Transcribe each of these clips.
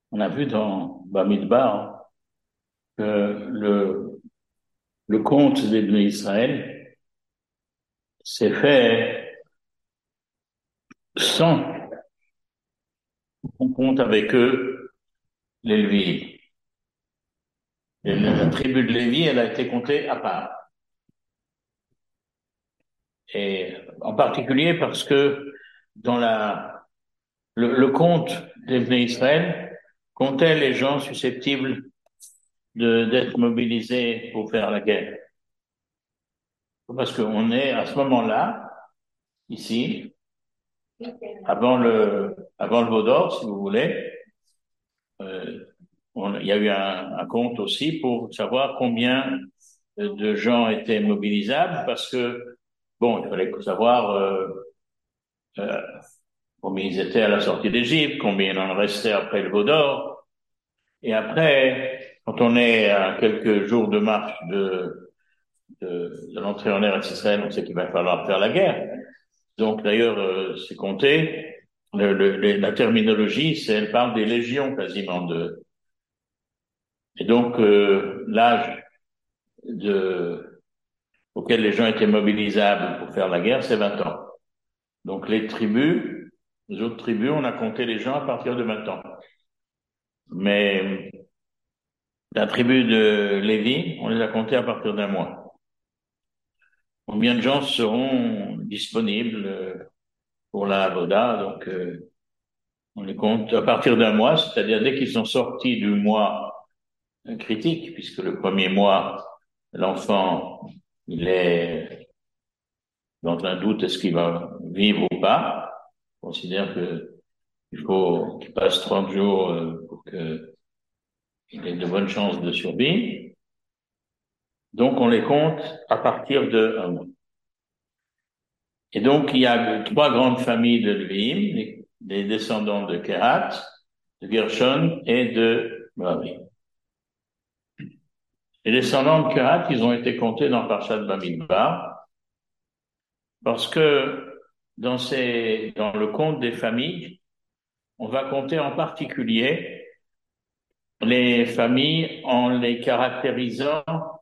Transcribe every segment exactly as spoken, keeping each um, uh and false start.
On a vu dans Bamidbar que le, le compte des Bnei Israël s'est fait sans qu'on compte avec eux les Lévites. Et la tribu de Lévi, elle a été comptée à part. Et en particulier parce que dans la, le, le compte des Bnei Israël comptait les gens susceptibles de, d'être mobilisés pour faire la guerre. Parce qu'on est à ce moment-là, ici, avant le, avant le Vaudor, si vous voulez, euh, on- il y a eu un, un compte aussi pour savoir combien de gens étaient mobilisables parce que, bon, il fallait savoir euh, euh, combien ils étaient à la sortie d'Égypte, combien il en restait après le Vaudor. Et après, quand on est à quelques jours de marche de, de, de l'entrée en Eretz Israël, on sait qu'il va falloir faire la guerre. Donc d'ailleurs, euh, c'est compté. Le, le, la terminologie, c'est, elle parle des légions quasiment de. Et donc euh, l'âge de auquel les gens étaient mobilisables pour faire la guerre, c'est vingt ans. Donc les tribus, les autres tribus, on a compté les gens à partir de vingt ans. Mais la tribu de Lévi, on les a comptés à partir d'un mois. Combien de gens seront disponibles pour la Avoda? Donc euh, on les compte à partir d'un mois, c'est-à-dire dès qu'ils sont sortis du mois critique, puisque le premier mois, l'enfant, il est dans un doute, est-ce qu'il va vivre ou pas? On considère que il faut qu'il passe trente jours euh, pour qu'il ait de bonnes chances de survie. Donc, on les compte à partir de un mois. Et donc, il y a trois grandes familles de Levim, les, les descendants de Kehat, de Gershon et de Merari. Les descendants de Kehat, ils ont été comptés dans Parshat Bamidbar, parce que dans ces, dans le compte des familles, on va compter en particulier les familles en les caractérisant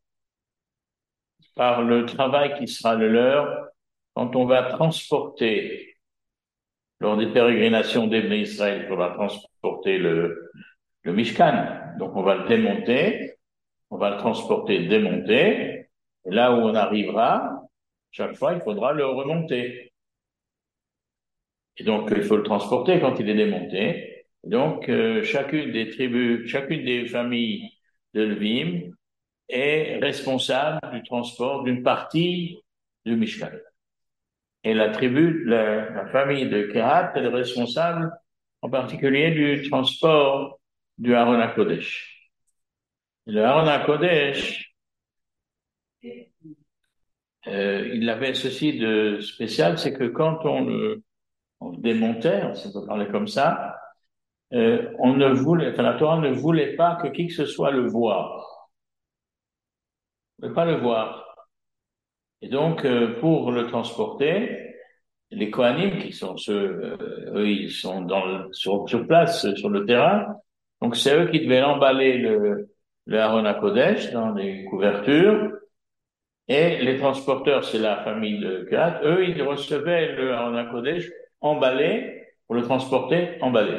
par le travail qui sera le leur quand on va transporter, lors des pérégrinations d'Ebné Israël, on va transporter le, le Mishkan. Donc on va le démonter, on va le transporter, démonter, et là où on arrivera, chaque fois, il faudra le remonter. Et donc, il faut le transporter quand il est démonté. Donc, euh, chacune des tribus, chacune des familles de Levim est responsable du transport d'une partie du Mishkan. Et la tribu, la, la famille de Kehat est responsable en particulier du transport du Aaron HaKodesh. Et le Aaron HaKodesh, euh, il avait ceci de spécial, c'est que quand on le, on le démontait, on peut parler comme ça, euh, on ne voulait, enfin, la Torah ne voulait pas que qui que ce soit le voie. Ne pas le voir. Et donc, euh, pour le transporter, les Kohanim, qui sont ceux, euh, eux, ils sont dans le, sur, sur place, sur le terrain. Donc, c'est eux qui devaient emballer le, le Aaron HaKodesh dans les couvertures. Et les transporteurs, c'est la famille de Gat. Eux, ils recevaient le Aaron HaKodesh emballé pour le transporter emballé.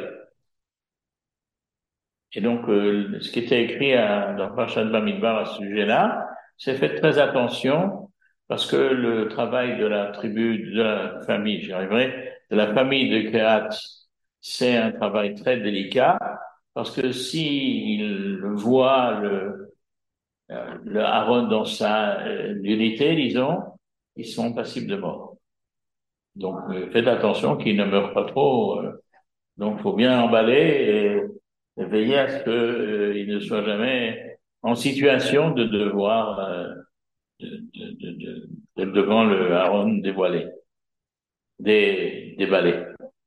Et donc, euh, ce qui était écrit à, dans Parashat Bamidbar à ce sujet-là, c'est faites très attention parce que le travail de la tribu, de la famille, j'y arriverai, de la famille de Kehat, c'est un travail très délicat parce que s'ils voient le, euh, le Aaron dans sa euh, unité, disons, ils sont passibles de mort. Donc, euh, faites attention qu'ils ne meurent pas trop. Euh, donc, faut bien emballer et, et veiller à ce que euh, il ne soit jamais en situation de devoir euh, de, de, de, de- d'être devant le haron dévoilé, des déballé.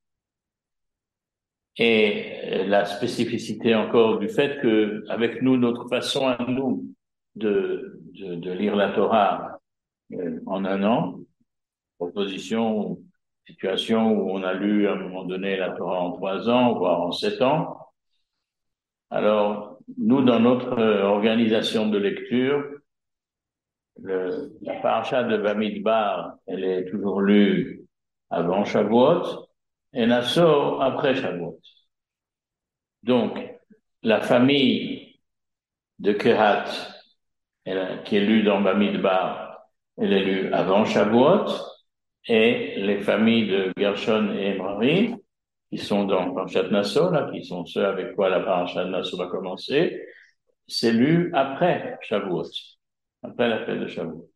Et euh, la spécificité encore du fait que, avec nous, notre façon à nous de, de, de lire la Torah euh, en un an, proposition, situation où on a lu à un moment donné la Torah en trois ans, voire en sept ans, Alors, nous, dans notre euh, organisation de lecture, le, la paracha de Bamidbar, elle est toujours lue avant Shavuot et Nassau après Shavuot. Donc, la famille de Kehat, elle, qui est lue dans Bamidbar, elle est lue avant Shavuot, et les familles de Gershon et Merari, qui sont dans Parashat Nassau, là, qui sont ceux avec quoi la paracha de Nassau va commencer, c'est lu après Shavuot, après la fête de Shavuot.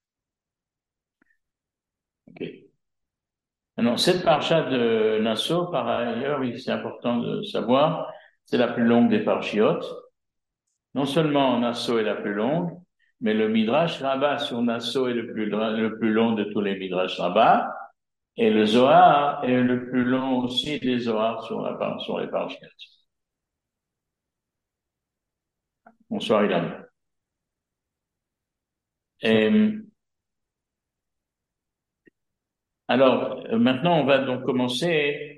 Ok. Maintenant, cette paracha de Nassau, par ailleurs, oui, c'est important de savoir, c'est la plus longue des parachiotes. Non seulement Nassau est la plus longue, mais le Midrash Rabbah sur Nassau est le plus, le plus long de tous les Midrash Rabbah, et le Zohar est le plus long aussi des Zohars sur, la, sur les parachiotes. Bonsoir, Ilan. Et, alors, maintenant, on va donc commencer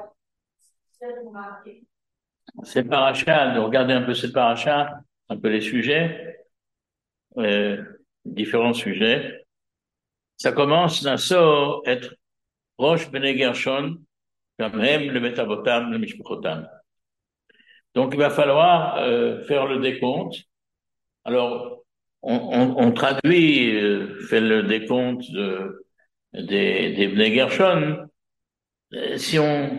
ces parachas, de regarder un peu ces parachas, un peu les sujets, euh, différents sujets. Ça commence, Nassau, être Rosh Bnei Gershon, comme même le Metabotam, le Mishpuchotam. Donc, il va falloir euh, faire le décompte. Alors, on, on, on traduit, euh, fait le décompte de, des, des Bnei Gershon. Euh, si on,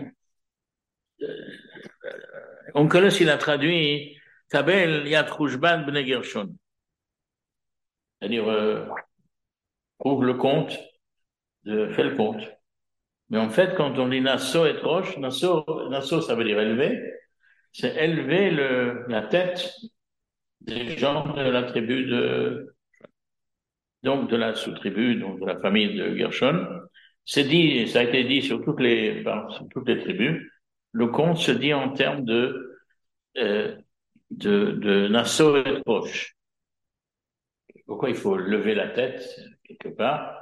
on connaît s'il a traduit Kabel Yad Roushban Bnei Gershon. C'est-à-dire, euh, trouve le compte, de, fais le compte. Mais en fait, quand on dit Nassau et Roche, Nassau, Nassau, ça veut dire élever, c'est élever le, la tête des gens de la tribu de, donc de la sous-tribu, donc de la famille de Gershon. C'est dit, ça a été dit sur toutes les, enfin, sur toutes les tribus. Le compte se dit en termes de, euh, de, de Nassau et Roche. Pourquoi il faut lever la tête, quelque part?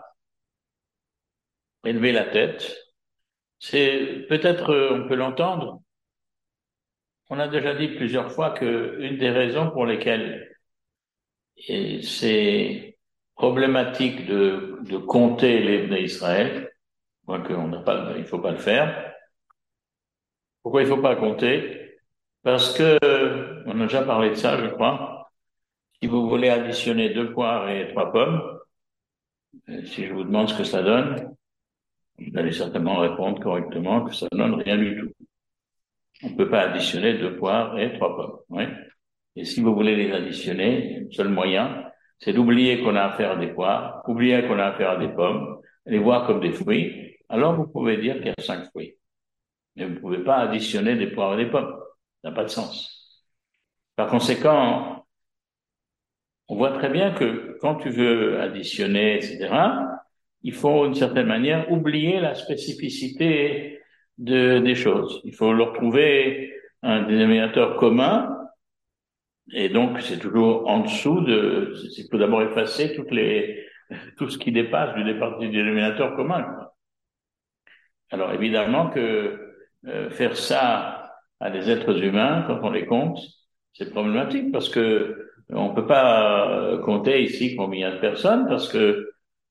Élever la tête. C'est, peut-être, euh, on peut l'entendre. On a déjà dit plusieurs fois que une des raisons pour lesquelles et c'est problématique de, de compter les Bnei Israël, quoique on n'a pas, il faut pas le faire. Pourquoi il faut pas compter? Parce que, on a déjà parlé de ça, je crois. Si vous voulez additionner deux poires et trois pommes, euh, si je vous demande ce que ça donne, vous allez certainement répondre correctement que ça donne rien du tout. On ne peut pas additionner deux poires et trois pommes. Oui. Et si vous voulez les additionner, le seul moyen, c'est d'oublier qu'on a affaire à des poires, oublier qu'on a affaire à des pommes, les voir comme des fruits. Alors vous pouvez dire qu'il y a cinq fruits. Mais vous ne pouvez pas additionner des poires et des pommes. Ça n'a pas de sens. Par conséquent, on voit très bien que quand tu veux additionner, et cetera, il faut d'une certaine manière oublier la spécificité de, des choses. Il faut leur trouver un dénominateur commun. Et donc, c'est toujours en dessous de, il faut d'abord effacer toutes les, tout ce qui dépasse du, départ, du dénominateur commun, quoi. Alors, évidemment que euh, faire ça à des êtres humains, quand on les compte, c'est problématique parce que on peut pas euh, compter ici combien de personnes parce que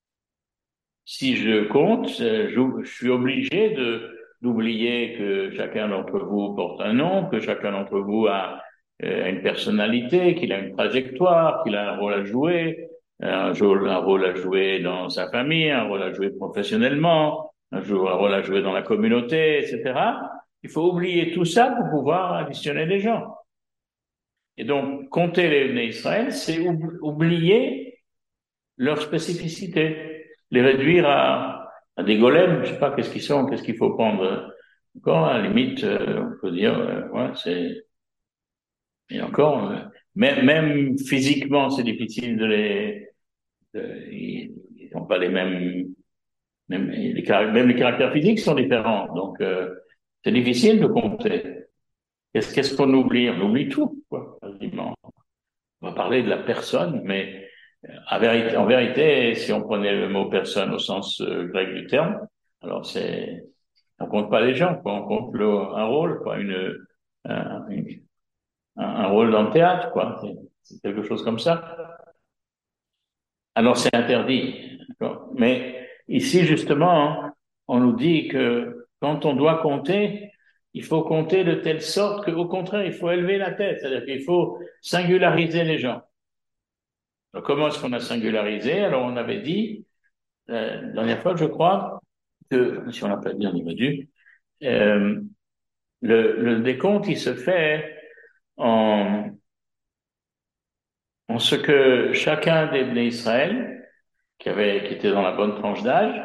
si je compte, je, je suis obligé de d'oublier que chacun d'entre vous porte un nom, que chacun d'entre vous a euh, une personnalité, qu'il a une trajectoire, qu'il a un rôle à jouer, un, un rôle à jouer dans sa famille, un rôle à jouer professionnellement, un, un rôle à jouer dans la communauté, et cetera. Il faut oublier tout ça pour pouvoir additionner les gens. Et donc, compter les Bnei Israël, c'est oublier leur spécificité, les réduire à, à des golems, je sais pas qu'est-ce qu'ils sont, qu'est-ce qu'il faut prendre. Encore, à la limite, euh, on peut dire, euh, ouais, c'est, et encore, euh, même, même physiquement, c'est difficile de les, de, ils n'ont pas les mêmes, même les, même les caractères physiques sont différents, donc euh, c'est difficile de compter. Qu'est-ce qu'est-ce qu'on oublie? On oublie tout, quoi, quasiment. On va parler de la personne, mais en vérité, en vérité, si on prenait le mot personne au sens euh, grec du terme, alors c'est, on compte pas les gens, quoi, on compte le, un rôle, quoi, une, un, une, un, un rôle dans le théâtre, quoi. C'est, c'est quelque chose comme ça. Alors c'est interdit. D'accord. Mais ici, justement, on nous dit que quand on doit compter, il faut compter de telle sorte qu'au contraire, il faut élever la tête. C'est-à-dire qu'il faut singulariser les gens. Alors, comment est-ce qu'on a singularisé? Alors, on avait dit, euh, la dernière fois, je crois, que, si on l'a pas dit, on y va dû, euh, le, le décompte, il se fait en, en ce que chacun des Bnei Israël, qui avait, qui était dans la bonne tranche d'âge,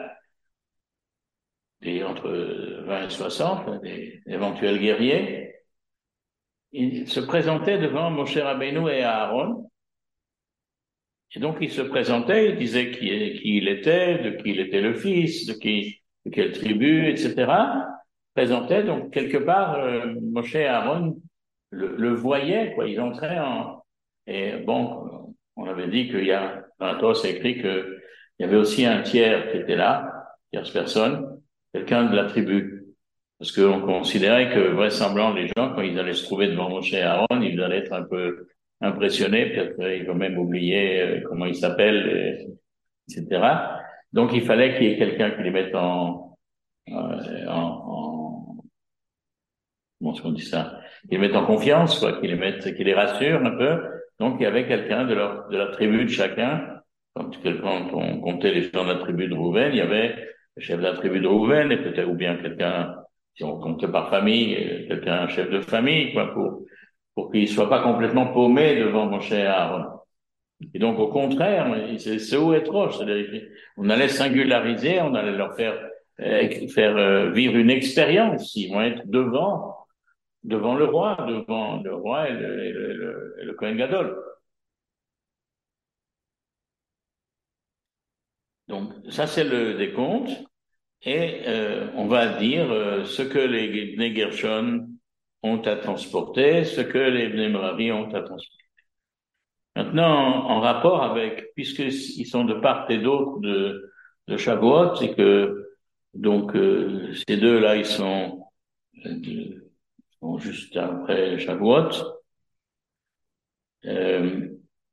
des entre vingt et soixante, des éventuels guerriers, ils se présentaient devant Moshe Rabbeinu et Aaron. Et donc, il se présentait, il disait qui, qui il était, de qui il était le fils, de qui, de quelle tribu, et cetera. Présentait, donc, quelque part, euh, Moshe et Aaron le, le voyaient, quoi. Ils entraient en, et bon, on avait dit qu'il y a, dans la Torah, c'est écrit que il y avait aussi un tiers qui était là, tierce personne, quelqu'un de la tribu. Parce qu'on considérait que, vraisemblablement, les gens, quand ils allaient se trouver devant Moshe et Aaron, ils allaient être un peu impressionnés, peut-être qu'ils vont même oublier euh, comment ils s'appellent, et- etc. Donc, il fallait qu'il y ait quelqu'un qui les mette en, euh, en, en comment est-ce qu'on dit ça, qui les mette en confiance, quoi, qui les mette, qui les rassure un peu. Donc, il y avait quelqu'un de leur, de la tribu de chacun. Quand, quand on comptait les gens de la tribu de Rouven, il y avait le chef de la tribu de Rouven, et peut-être, ou bien quelqu'un, si on comptait par famille, euh, quelqu'un, un chef de famille, quoi, pour, pour qu'il soit pas complètement paumé devant Moshe et Aaron. Et donc, au contraire, c'est c'est où être roche. C'est-à-dire, on allait singulariser, on allait leur faire, euh, faire euh, vivre une expérience. Ils vont être devant devant le roi, devant le roi et le, et le, le, et le Kohen Gadol. Donc ça c'est le décompte et euh, on va dire euh, ce que les Bnei Gershon ont à transporter, ce que les Bnei Merari ont à transporter. Maintenant, en rapport avec, puisqu'ils sont de part et d'autre de, de Shavuot, c'est que donc euh, ces deux-là, ils sont, euh, sont juste après Shavuot. Euh,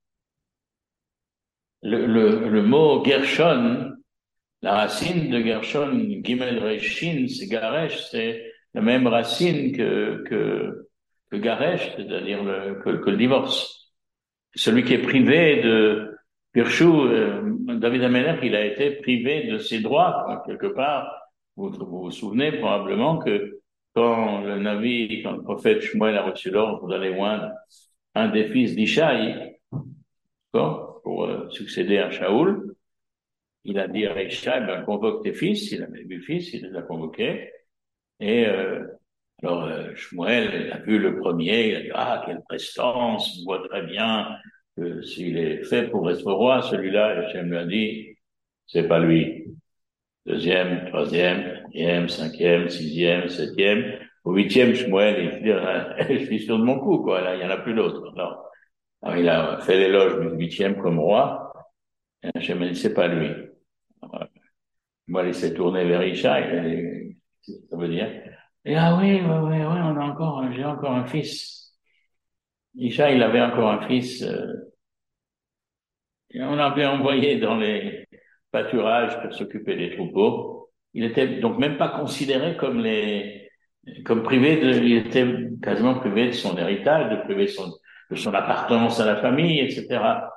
le, le, le mot Gershon, la racine de Gershon, Gimel Reshin, c'est Garesh, c'est la même racine que, que, que Garesh, c'est-à-dire le, que, que le divorce. Celui qui est privé de Pirchou, euh, David Ameller, il a été privé de ses droits, quelque part. Vous vous, vous souvenez probablement que quand le Navi, quand le prophète Shmuel a reçu l'ordre d'aller moindre un des fils d'Ishaï, pour euh, succéder à Shaoul, il a dit à Ishaï, ben, convoque tes fils, il avait huit fils, il les a convoqués, et euh, alors euh, Shmuel il a vu le premier, il a dit, ah, quelle prestance, on voit très bien que s'il est fait pour être roi, celui-là, et Hachem lui a dit, c'est pas lui. Deuxième, troisième, quatrième, cinquième, sixième, septième, au huitième, Shmuel, il dit, ah, je suis sûr de mon coup, quoi, là, il y en a plus d'autres. Alors, alors, il a fait l'éloge du huitième comme roi, et Hachem a dit, c'est pas lui. Alors, moi, il s'est tourné vers Isha, et, ça veut dire. Et ah oui, oui, oui, oui, on a encore, j'ai encore un fils. Isha, il avait encore un fils, euh, et on l'avait envoyé dans les pâturages pour s'occuper des troupeaux. Il était donc même pas considéré comme les, comme privé de, il était quasiment privé de son héritage, de privé de son, de son appartenance à la famille, et cetera.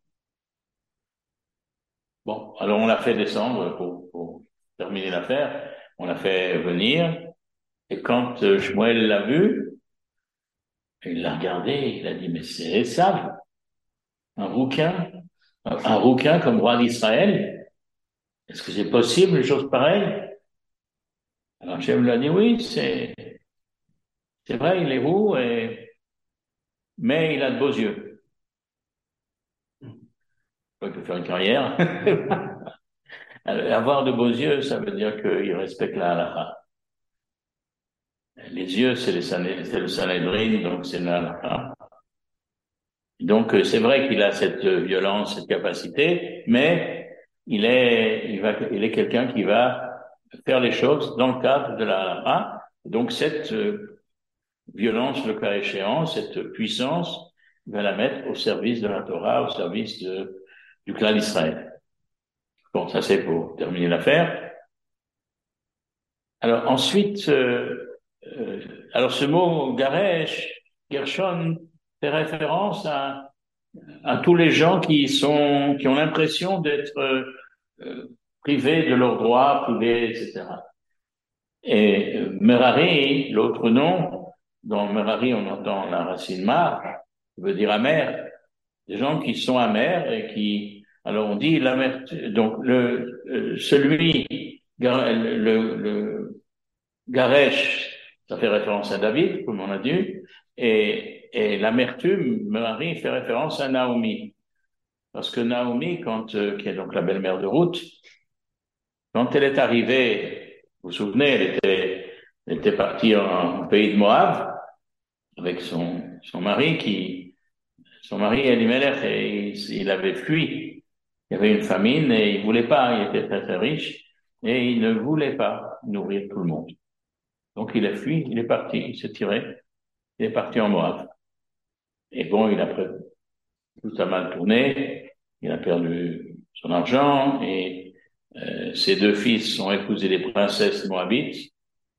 Bon, alors on l'a fait descendre pour, pour terminer l'affaire. On l'a fait venir. Et quand euh, Shmuel l'a vu, il l'a regardé, il a dit, mais c'est Esav, un rouquin, un, un rouquin comme roi d'Israël. Est-ce que c'est possible, une chose pareille? Alors Hachem lui a dit, oui, c'est, c'est vrai, il est roux, et, mais il a de beaux yeux. Il peut faire une carrière. Alors, avoir de beaux yeux, ça veut dire qu'il respecte la halakha. Les yeux, c'est, les, c'est le Sanhedrin, donc c'est la halakha. Donc euh, c'est vrai qu'il a cette euh, violence, cette capacité, mais il est, il va, il est quelqu'un qui va faire les choses dans le cadre de la halakha. Donc cette, euh, violence, le cas échéant, cette puissance, il va la mettre au service de la Torah, au service de, du clan d'Israël. Bon, ça c'est pour terminer l'affaire. Alors ensuite, euh, euh, alors ce mot Garesh, Gershon, fait référence à, à tous les gens qui sont, qui ont l'impression d'être euh, privés de leurs droits, privés, et cetera. Et euh, Merari, l'autre nom, dans Merari on entend la racine mar, qui veut dire amer, des gens qui sont amers et qui, alors on dit l'amertume, donc le, euh, celui, le, le, le Garesh, ça fait référence à David, comme on a dit, et, et l'amertume, Merari fait référence à Naomi. Parce que Naomi, quand, euh, qui est donc la belle-mère de Ruth, quand elle est arrivée, vous vous souvenez, elle était, elle était partie en, en pays de Moab avec son, son mari qui, son mari Elimelech, et il, il avait fui. Il y avait une famine et il voulait pas, il était très très riche et il ne voulait pas nourrir tout le monde. Donc il a fui, il est parti, il s'est tiré, il est parti en Moab. Et bon, il a tout a mal tourné, il a perdu son argent et euh, ses deux fils ont épousé des princesses moabites.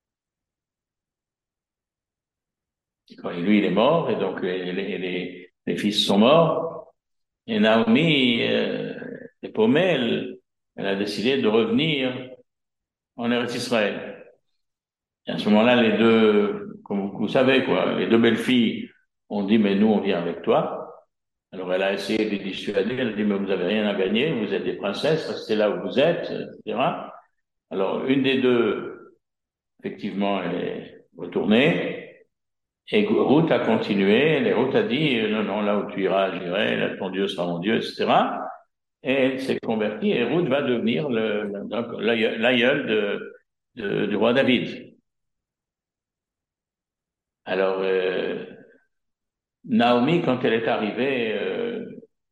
Quand lui, il est mort, et donc les, les, les, les fils sont morts. Et Naomi, euh, est paumée, elle, elle a décidé de revenir en Eretz Israël. Et à ce moment-là, les deux, comme vous savez, quoi, les deux belles filles ont dit, mais nous, on vient avec toi. Alors elle a essayé de les dissuader, elle a dit, mais vous avez rien à gagner, vous êtes des princesses, restez là où vous êtes, et cetera. Alors une des deux, effectivement, elle est retournée. Et Ruth a continué, et Ruth a dit, non, non, là où tu iras, j'irai, là, ton Dieu sera mon Dieu, et cetera. Et elle s'est convertie, et Ruth va devenir le, l'aïeul de, de, du roi David. Alors, euh, Naomi, quand elle est arrivée, euh,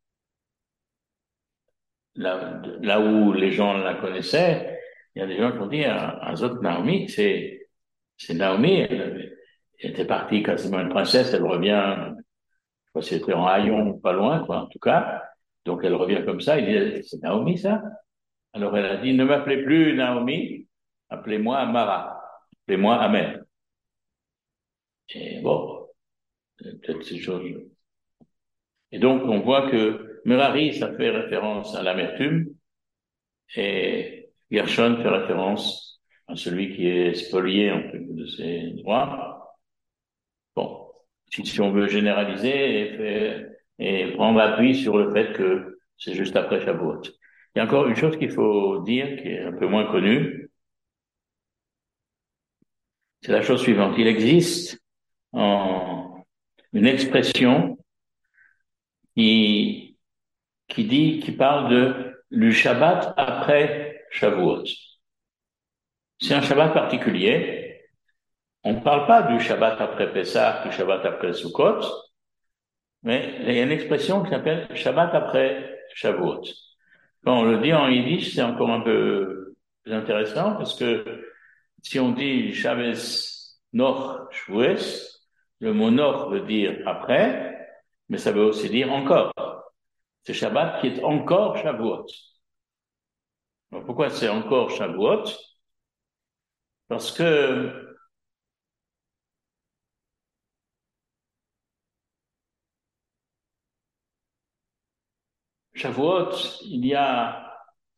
là, là où les gens la connaissaient, il y a des gens qui ont dit, à, à Zot Naomi, c'est, c'est Naomi, elle, elle était partie quasiment une princesse, elle revient. C'était en haillon, pas loin, quoi, en tout cas. Donc, elle revient comme ça. Il dit, c'est Naomi, ça? Alors, elle a dit, ne m'appelez plus Naomi, appelez-moi Mara. Appelez-moi Amer. Et bon, peut-être ces choses. Et donc, on voit que Merari, ça fait référence à l'amertume, et Gershon fait référence à celui qui est spolié, en fait, de ses droits. Bon, si, si on veut généraliser et, faire, et prendre appui sur le fait que c'est juste après Shavuot. Il y a encore une chose qu'il faut dire qui est un peu moins connue, c'est la chose suivante. Il existe en, une expression qui, qui dit, qui parle de du Shabbat après Shavuot. C'est un Shabbat particulier. On ne parle pas du Shabbat après Pessah, du Shabbat après Sukkot, mais il y a une expression qui s'appelle Shabbat après Shavuot. Quand on le dit en yiddish, c'est encore un peu plus intéressant parce que si on dit Shabbos Noch Shavuos, le mot Noch veut dire après, mais ça veut aussi dire encore. C'est Shabbat qui est encore Shavuot. Alors pourquoi c'est encore Shavuot? Parce que Shavuot, il y a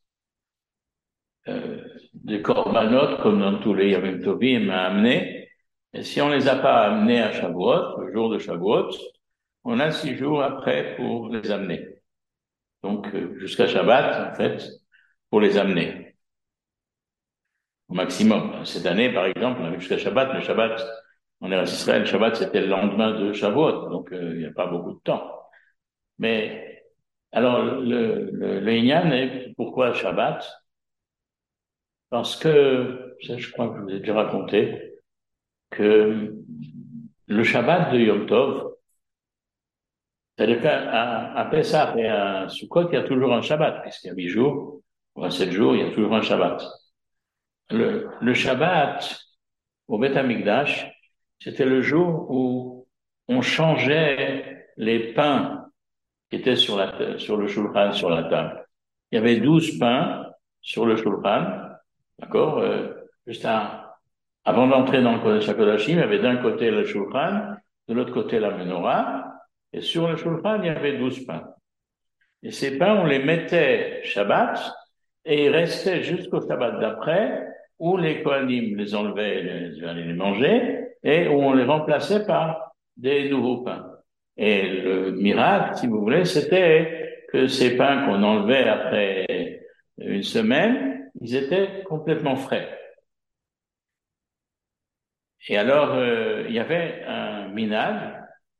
euh, des corbanotes comme dans tous les Yamim Tovim à amener. Et si on les a pas amenés à Shavuot, le jour de Shavuot, on a six jours après pour les amener. Donc, euh, jusqu'à Shabbat, en fait, pour les amener. Au maximum. Cette année, par exemple, on avait jusqu'à Shabbat, mais Shabbat, on est à Israël, Shabbat, c'était le lendemain de Shavuot, donc euh, il n'y a pas beaucoup de temps. Mais, alors, le, le, le Inyan est pourquoi Shabbat? Parce que, ça, je crois que je vous ai déjà raconté, que le Shabbat de Yom Tov, c'est-à-dire qu'à à Pessah et à Sukkot, il y a toujours un Shabbat, puisqu'il y a huit jours, ou à sept jours, il y a toujours un Shabbat. Le, le Shabbat au Beth Amikdash, c'était le jour où on changeait les pains qui étaient sur la, sur le shulchan, sur la table. Il y avait douze pains sur le shulchan, d'accord, euh, juste à, avant d'entrer dans le Kodesh HaKodashim, il y avait d'un côté le shulchan, de l'autre côté la menorah, et sur le shulchan, il y avait douze pains. Et ces pains, on les mettait Shabbat, et ils restaient jusqu'au Shabbat d'après, où les Kohanim les enlevaient et les, allaient les manger, et où on les remplaçait par des nouveaux pains. Et le miracle, si vous voulez, c'était que ces pains qu'on enlevait après une semaine, ils étaient complètement frais. Et alors, euh, il y avait un minage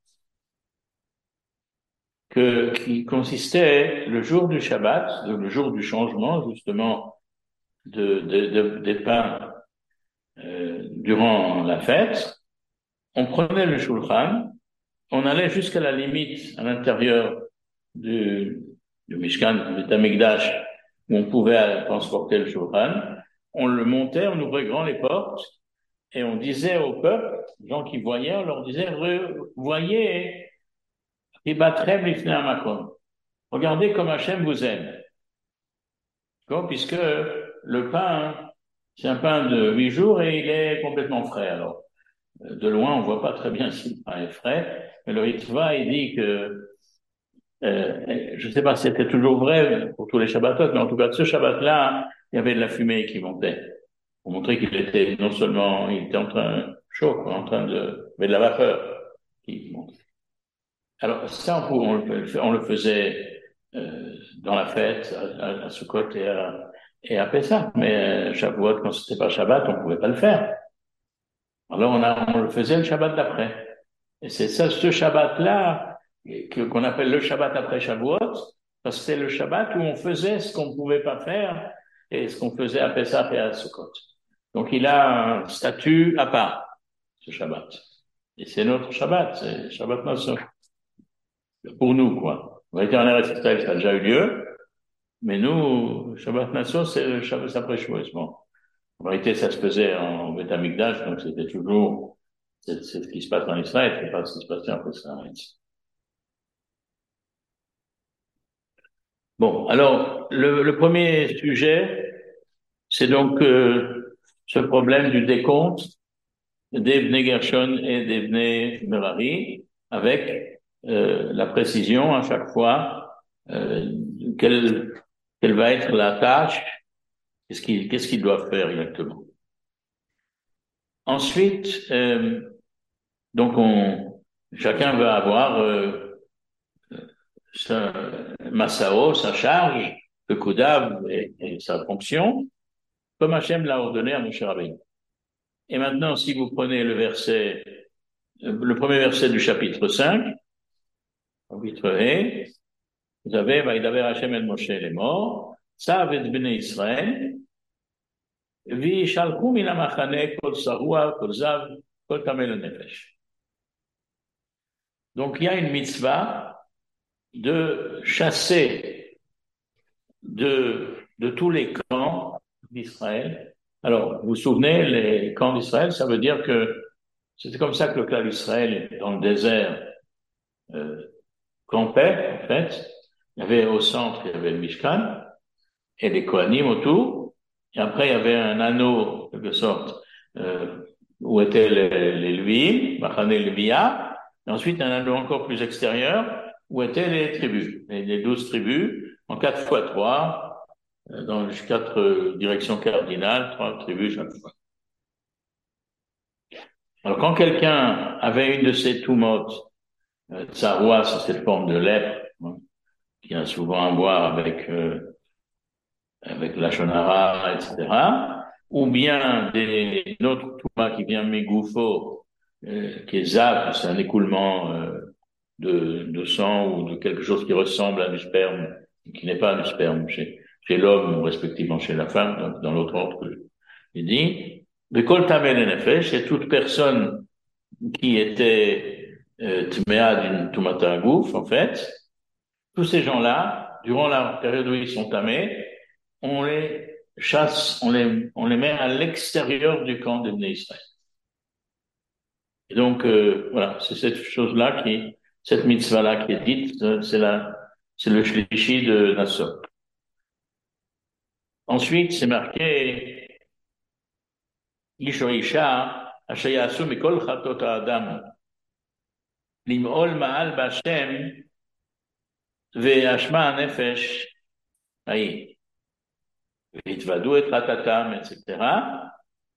que, qui consistait le jour du Shabbat, le jour du changement justement de, de, de des pains euh, durant la fête, on prenait le shulchan, on allait jusqu'à la limite à l'intérieur du, du Mishkan, du Tamikdash, où on pouvait transporter le shulchan, on le montait, on ouvrait grand les portes, et on disait au peuple, les gens qui voyaient, on leur disait, voyez, Ibatrem lifnei hamakom. Regardez comme Hachem vous aime. Puisque le pain, c'est un pain de huit jours et il est complètement frais. Alors, de loin, on voit pas très bien si le pain est frais, mais le Ritva, il dit que, euh, je sais pas si c'était toujours vrai pour tous les Shabbatot, mais en tout cas, de ce Shabbat-là, il y avait de la fumée qui montait. Pour montrer qu'il était non seulement, il était en train, chaud, quoi, en train de, mais de la vapeur qui montait. Alors, ça, on, on, le, on le faisait euh, dans la fête, à, à, à Sukkot et à, et à Pessah. Mais euh, Shavuot, quand c'était pas Shabbat, on pouvait pas le faire. Alors, on, a, on le faisait le Shabbat d'après. Et c'est ça, ce Shabbat-là, que, qu'on appelle le Shabbat après Shavuot, parce que c'est le Shabbat où on faisait ce qu'on ne pouvait pas faire et ce qu'on faisait à Pessah et à Sukkot. Donc, il a un statut à part, ce Shabbat. Et c'est notre Shabbat, c'est Shabbat Nosson. Pour nous, quoi. En réalité, en Eretz Israël, ça a déjà eu lieu, mais nous, Shabbat Nassau, c'est le Shabbat après Shavuot. Bon. En réalité, ça se faisait en Beth Amikdash, donc c'était toujours, c'est, c'est ce qui se passe en Israël, c'est pas ce qui se passait en Israël. Bon, alors, le, le premier sujet, c'est donc euh, ce problème du décompte des Bnei Gershon et des Bnei Merari, avec euh, la précision à chaque fois euh, quelle, quelle va être la tâche, qu'est-ce qu'ils qu'est-ce qu'ils doivent faire exactement. Ensuite, euh, donc on, chacun va avoir euh, sa Massao, sa charge, le Kodav et, et sa fonction, comme Hachem l'a ordonné à Moshe Rabbeinu. Et maintenant, si vous prenez le verset, le premier verset du chapitre cinq, chapitre He, vous avez, Vaïdaber Hachem el Moshe les morts, Tzav et Bnei Israël, וישלחו מן המחנה כל שרוע, כל זב, כל טמא לנפש. Donc il y a une mitzvah de chasser de, de tous les camps d'Israël. Alors, vous vous souvenez, les camps d'Israël, ça veut dire que c'était comme ça que le clan d'Israël, dans le désert, euh, campait, en fait. Il y avait au centre, il y avait le Mishkan, et les Kohanim autour. Et après, il y avait un anneau, en quelque sorte, euh, où étaient les, les Lévi'im, Machane Lévi'a, et ensuite un anneau encore plus extérieur, où étaient les tribus, les, les douze tribus, en quatre fois trois, euh, dans les quatre euh, directions cardinales, trois tribus chaque fois. Alors, quand quelqu'un avait une de ces toumotes, euh, tsaroua, c'est cette forme de lèpre, hein, qui a souvent à voir avec... Euh, avec la shonara, et cetera, ou bien des, une autre touma qui vient mégoufo, euh, qui est zap, c'est un écoulement euh, de, de sang ou de quelque chose qui ressemble à du sperme, qui n'est pas du sperme chez, chez l'homme ou respectivement chez la femme, donc dans l'autre ordre que j'ai dit. Mais kol tamel nefesh, c'est toute personne qui était euh, tméa d'une toumata gouf, en fait. Tous ces gens-là, durant la période où ils sont tamés, on les chasse, on les, on les met à l'extérieur du camp de Bnei Israël. Et donc, euh, voilà, c'est cette chose-là qui, cette mitzvah-là qui est dite, euh, c'est la, c'est le shlishi de Nassau. Ensuite, c'est marqué, Ish o Isha, asher ya'asu mikol chatot ha'adam, lim'ol ma'al b'Hashem, ve'ashma ha'nefesh, haï, ve'hitvadu et chatatam, et cetera.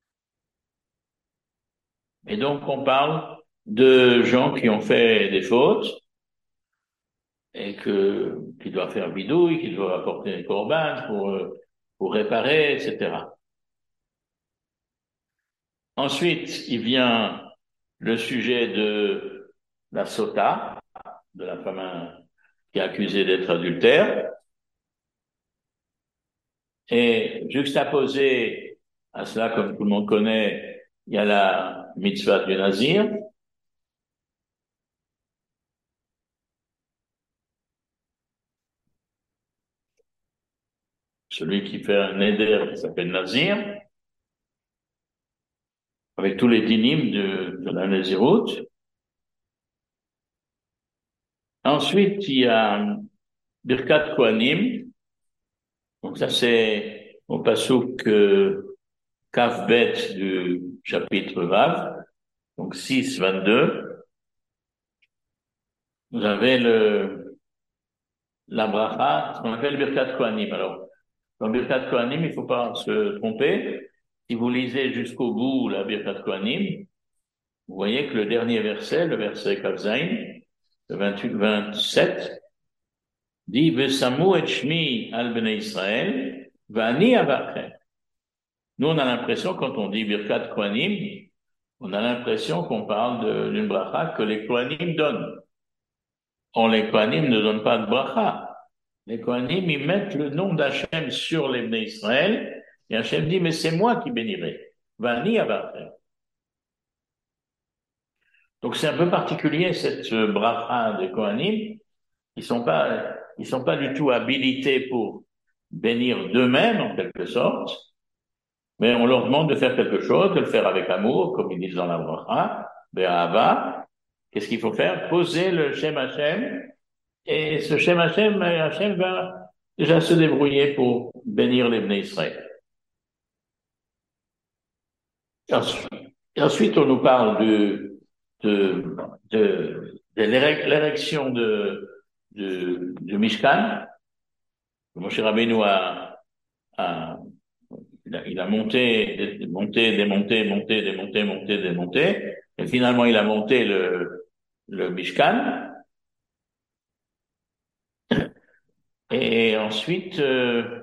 Et donc, on parle de gens qui ont fait des fautes, et que, qui doivent faire bidouille, qui doivent apporter des corbanes pour, euh, pour réparer, et cetera. Ensuite, il vient le sujet de la sota, de la femme qui est accusée d'être adultère, et juxtaposé à cela, comme tout le monde connaît, il y a la mitzvah du nazir, celui qui fait un éder qui s'appelle nazir, avec tous les dynimes de, de la naziroute. Ensuite, il y a Birkat Kohanim. Donc ça, c'est au passouk euh, Kaf Bet du chapitre Vav, donc six vingt-deux. Vous avez le, la bracha, ce qu'on appelle Birkat Kohanim. Alors, dans Birkat Kohanim, il ne faut pas se tromper. Si vous lisez jusqu'au bout la Birkat Kohanim, vous voyez que le dernier verset, le verset Kaf Zain, le vingt-huit vingt-sept, dit Vesamu et shmi al bnei Israël, vani avachem. Nous, on a l'impression, quand on dit Birkat Kohanim, on a l'impression qu'on parle d'une bracha que les Kohanim donnent. Or, les Kohanim ne donnent pas de bracha. Les Kohanim, ils mettent le nom d'Hachem sur les Bnei Israël, et Hachem dit, mais c'est moi qui bénirai. Vani avachem. Donc, c'est un peu particulier, cette bracha des Kohanim. Ils sont pas, ils sont pas du tout habilités pour bénir d'eux-mêmes, en quelque sorte. Mais on leur demande de faire quelque chose, de le faire avec amour, comme ils disent dans la bracha, be'ahava. Qu'est-ce qu'il faut faire? Poser le Shem Hashem, et ce Shem Hashem, Hashem va déjà se débrouiller pour bénir les Bnei Israël. Et ensuite, et ensuite, on nous parle de, de, de, de l'érection de, de, du Mishkan. Moshe Rabbeinu a, a Il a, il a monté, monté, démonté, monté, démonté, monté, démonté. Et finalement, il a monté le, le Mishkan. Et ensuite, euh,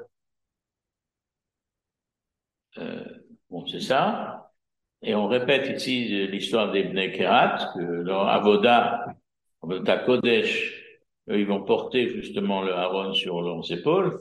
euh, bon, c'est ça. Et on répète ici l'histoire des Bnei Kerat, que leur Avoda, Avoda Kodesh, eux, ils vont porter justement le Aaron sur leurs épaules.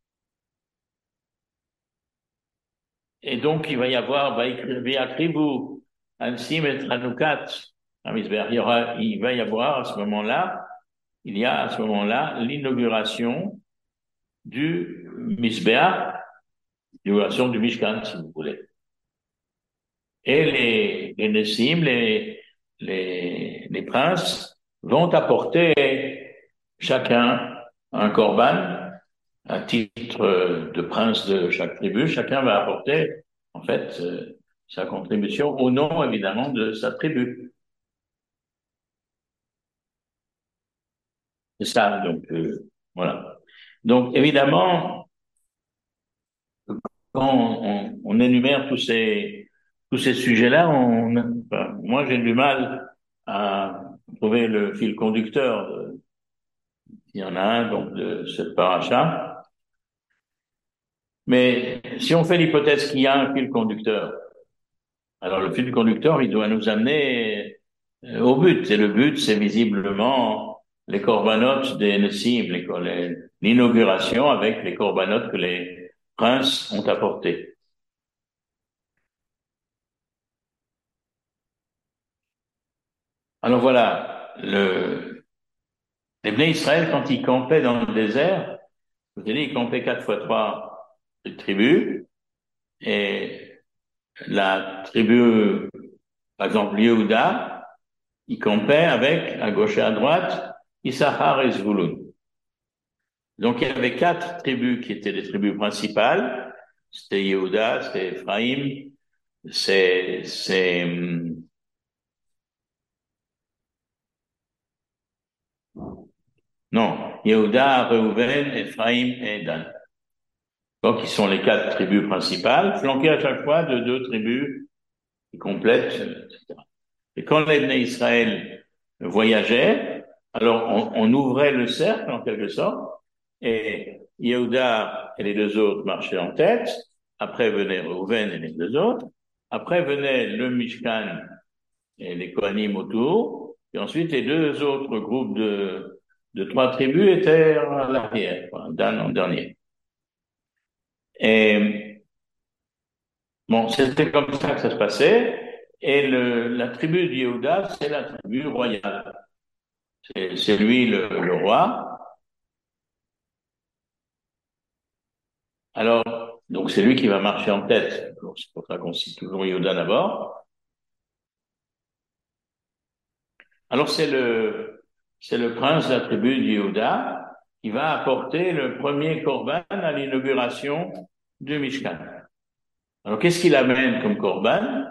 Et donc, il va y avoir, Vayakrivu, Ansim et Tranukat, il y aura, il va y avoir à ce moment-là, il y a à ce moment-là l'inauguration du Misbéach, l'inauguration du Mishkan, si vous voulez. Et les, les Nessim, les, les, les princes vont apporter chacun un korban, à titre de prince de chaque tribu. Chacun va apporter, en fait, euh, sa contribution au nom, évidemment, de sa tribu. C'est ça, donc, euh, voilà. Donc, évidemment, quand on, on énumère tous ces, tous ces sujets-là, on, enfin, moi, j'ai du mal à trouver le fil conducteur. De, il y en a un, donc, de cette paracha. Mais si on fait l'hypothèse qu'il y a un fil conducteur, alors le fil conducteur, il doit nous amener euh, au but. Et le but, c'est visiblement les corbanotes des Nessim, les, l'inauguration avec les corbanotes que les princes ont apportés. Alors voilà, le, les Bnei Israël, quand ils campaient dans le désert, vous avez dit, ils campaient quatre fois trois tribus, et la tribu, par exemple, Yehuda, il comptait avec, à gauche et à droite, Issachar et Zvouloun. Donc, il y avait quatre tribus qui étaient les tribus principales. C'était Yehuda, c'était Ephraïm, c'est, c'est, non, Yehuda, Reuven, Ephraïm et Dan. Donc, ils sont les quatre tribus principales, flanquées à chaque fois de deux tribus qui complètent, et cetera. Et quand les Bnei Israël voyageaient, alors on, on ouvrait le cercle en quelque sorte, et Yehuda et les deux autres marchaient en tête, après venaient Reuven et les deux autres, après venait le Mishkan et les Kohanim autour, et ensuite les deux autres groupes de, de trois tribus étaient à l'arrière, Dan en dernier. Et bon, c'était comme ça que ça se passait. Et le, la tribu de Yehuda, c'est la tribu royale. C'est, c'est lui le, le roi. Alors, donc c'est lui qui va marcher en tête. Donc, c'est pour ça qu'on cite toujours Yehuda d'abord. Alors c'est le, c'est le prince de la tribu de Yehuda qui va apporter le premier korban à l'inauguration du Mishkan. Alors qu'est-ce qu'il amène comme korban?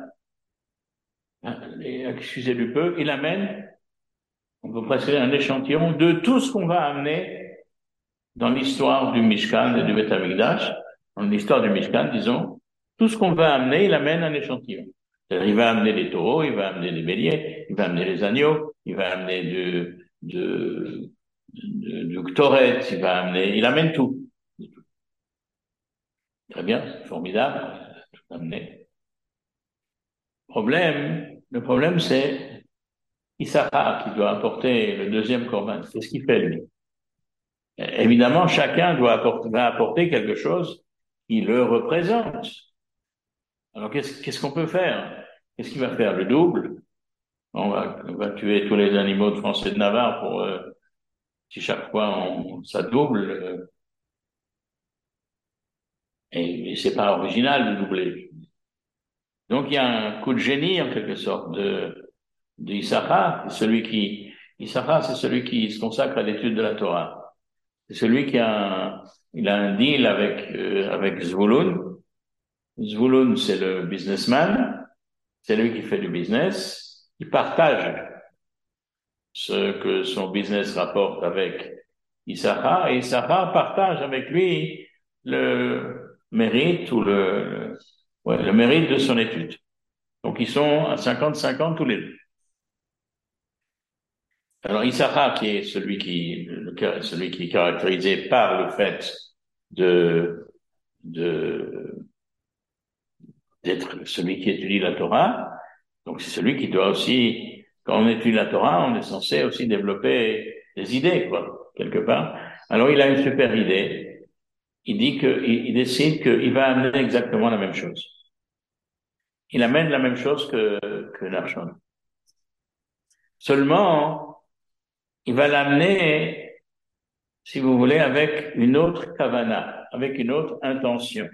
Excusez du peu, il amène, on peut presque dire un échantillon de tout ce qu'on va amener dans l'histoire du Mishkan et du Beth Amikdash, dans l'histoire du Mishkan, disons, tout ce qu'on va amener, il amène un échantillon. C'est-à-dire, il va amener des taureaux, il va amener des béliers, il va amener les agneaux, il va amener de, de, de, de Ktoret, il va amener, il amène tout. Très bien, c'est formidable, tout amener. Problème, le problème c'est Issachar qui doit apporter le deuxième korban. Qu'est-ce qu'il fait lui? Évidemment, chacun doit apporter, va apporter quelque chose qui le représente. Alors, qu'est-ce, qu'est-ce qu'on peut faire? Qu'est-ce qu'il va faire? Le double? On va, on va tuer tous les animaux de France et de Navarre pour, euh, si chaque fois on, ça double, euh, et, et c'est pas original de doubler. Donc, il y a un coup de génie, en quelque sorte, de, de Issachar, celui qui, Issachar, c'est celui qui se consacre à l'étude de la Torah. C'est celui qui a un, il a un deal avec, euh, avec Zvouloun. Zvouloun, c'est le businessman, c'est lui qui fait du business. Il partage ce que son business rapporte avec Issachar, et Issachar partage avec lui le mérite ou le, le, ouais, le mérite de son étude. Donc ils sont à cinquante cinquante tous les deux. Alors Issachar, qui est celui qui, le, celui qui est caractérisé par le fait de, de, d'être celui qui étudie la Torah, donc c'est celui qui doit aussi, quand on étudie la Torah, on est censé aussi développer des idées, quoi, quelque part. Alors il a une super idée. Il dit que, il, il décide qu'il va amener exactement la même chose. Il amène la même chose que, que Nachshon. Seulement, il va l'amener, si vous voulez, avec une autre kavana, avec une autre intention.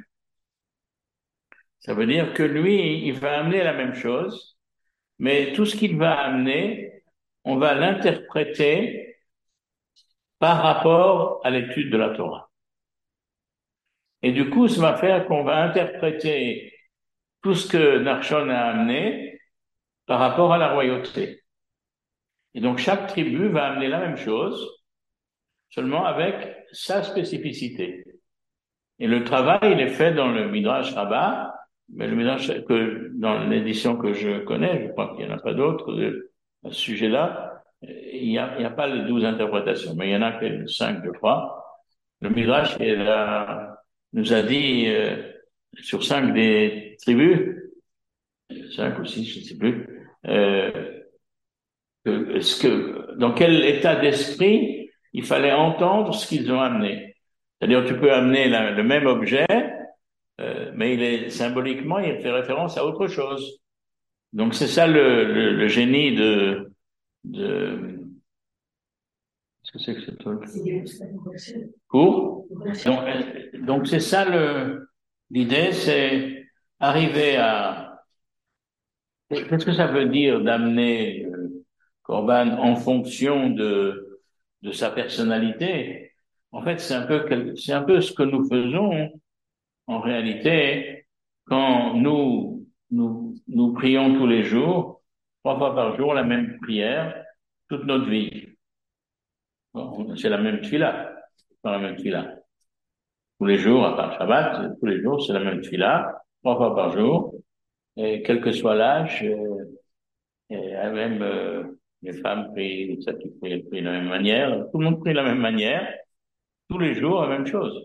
Ça veut dire que lui, il va amener la même chose, mais tout ce qu'il va amener, on va l'interpréter par rapport à l'étude de la Torah. Et du coup, ça va faire qu'on va interpréter tout ce que Nachshon a amené par rapport à la royauté. Et donc, chaque tribu va amener la même chose, seulement avec sa spécificité. Et le travail, il est fait dans le Midrash Rabbah, mais le Midrash que, dans l'édition que je connais, je crois qu'il n'y en a pas d'autres à ce sujet-là, il n'y a, il y a pas les douze interprétations, mais il y en a que cinq, je crois. Le Midrash il a, nous a dit, euh, sur cinq des tribus, cinq ou six, je ne sais plus, euh, que, ce que, dans quel état d'esprit il fallait entendre ce qu'ils ont amené. C'est-à-dire, tu peux amener la, le même objet, euh, mais il est symboliquement, il fait référence à autre chose. Donc c'est ça le, le, le génie de, de qu'est-ce que c'est que ce truc? Pour donc, donc c'est ça le l'idée, c'est arriver à qu'est-ce que ça veut dire d'amener Corban en fonction de, de sa personnalité. En fait, c'est un peu, quel- c'est un peu ce que nous faisons en réalité quand nous, nous, nous prions tous les jours, trois fois par jour, la même prière, toute notre vie. Bon, c'est la même tefila, pas la même tefila. Tous les jours, à part Shabbat, tous les jours, c'est la même tefila, trois fois par jour, et quel que soit l'âge, euh, et même euh, les femmes prient, ça qui prient, prient de la même manière, tout le monde prie de la même manière, tous les jours, la même chose.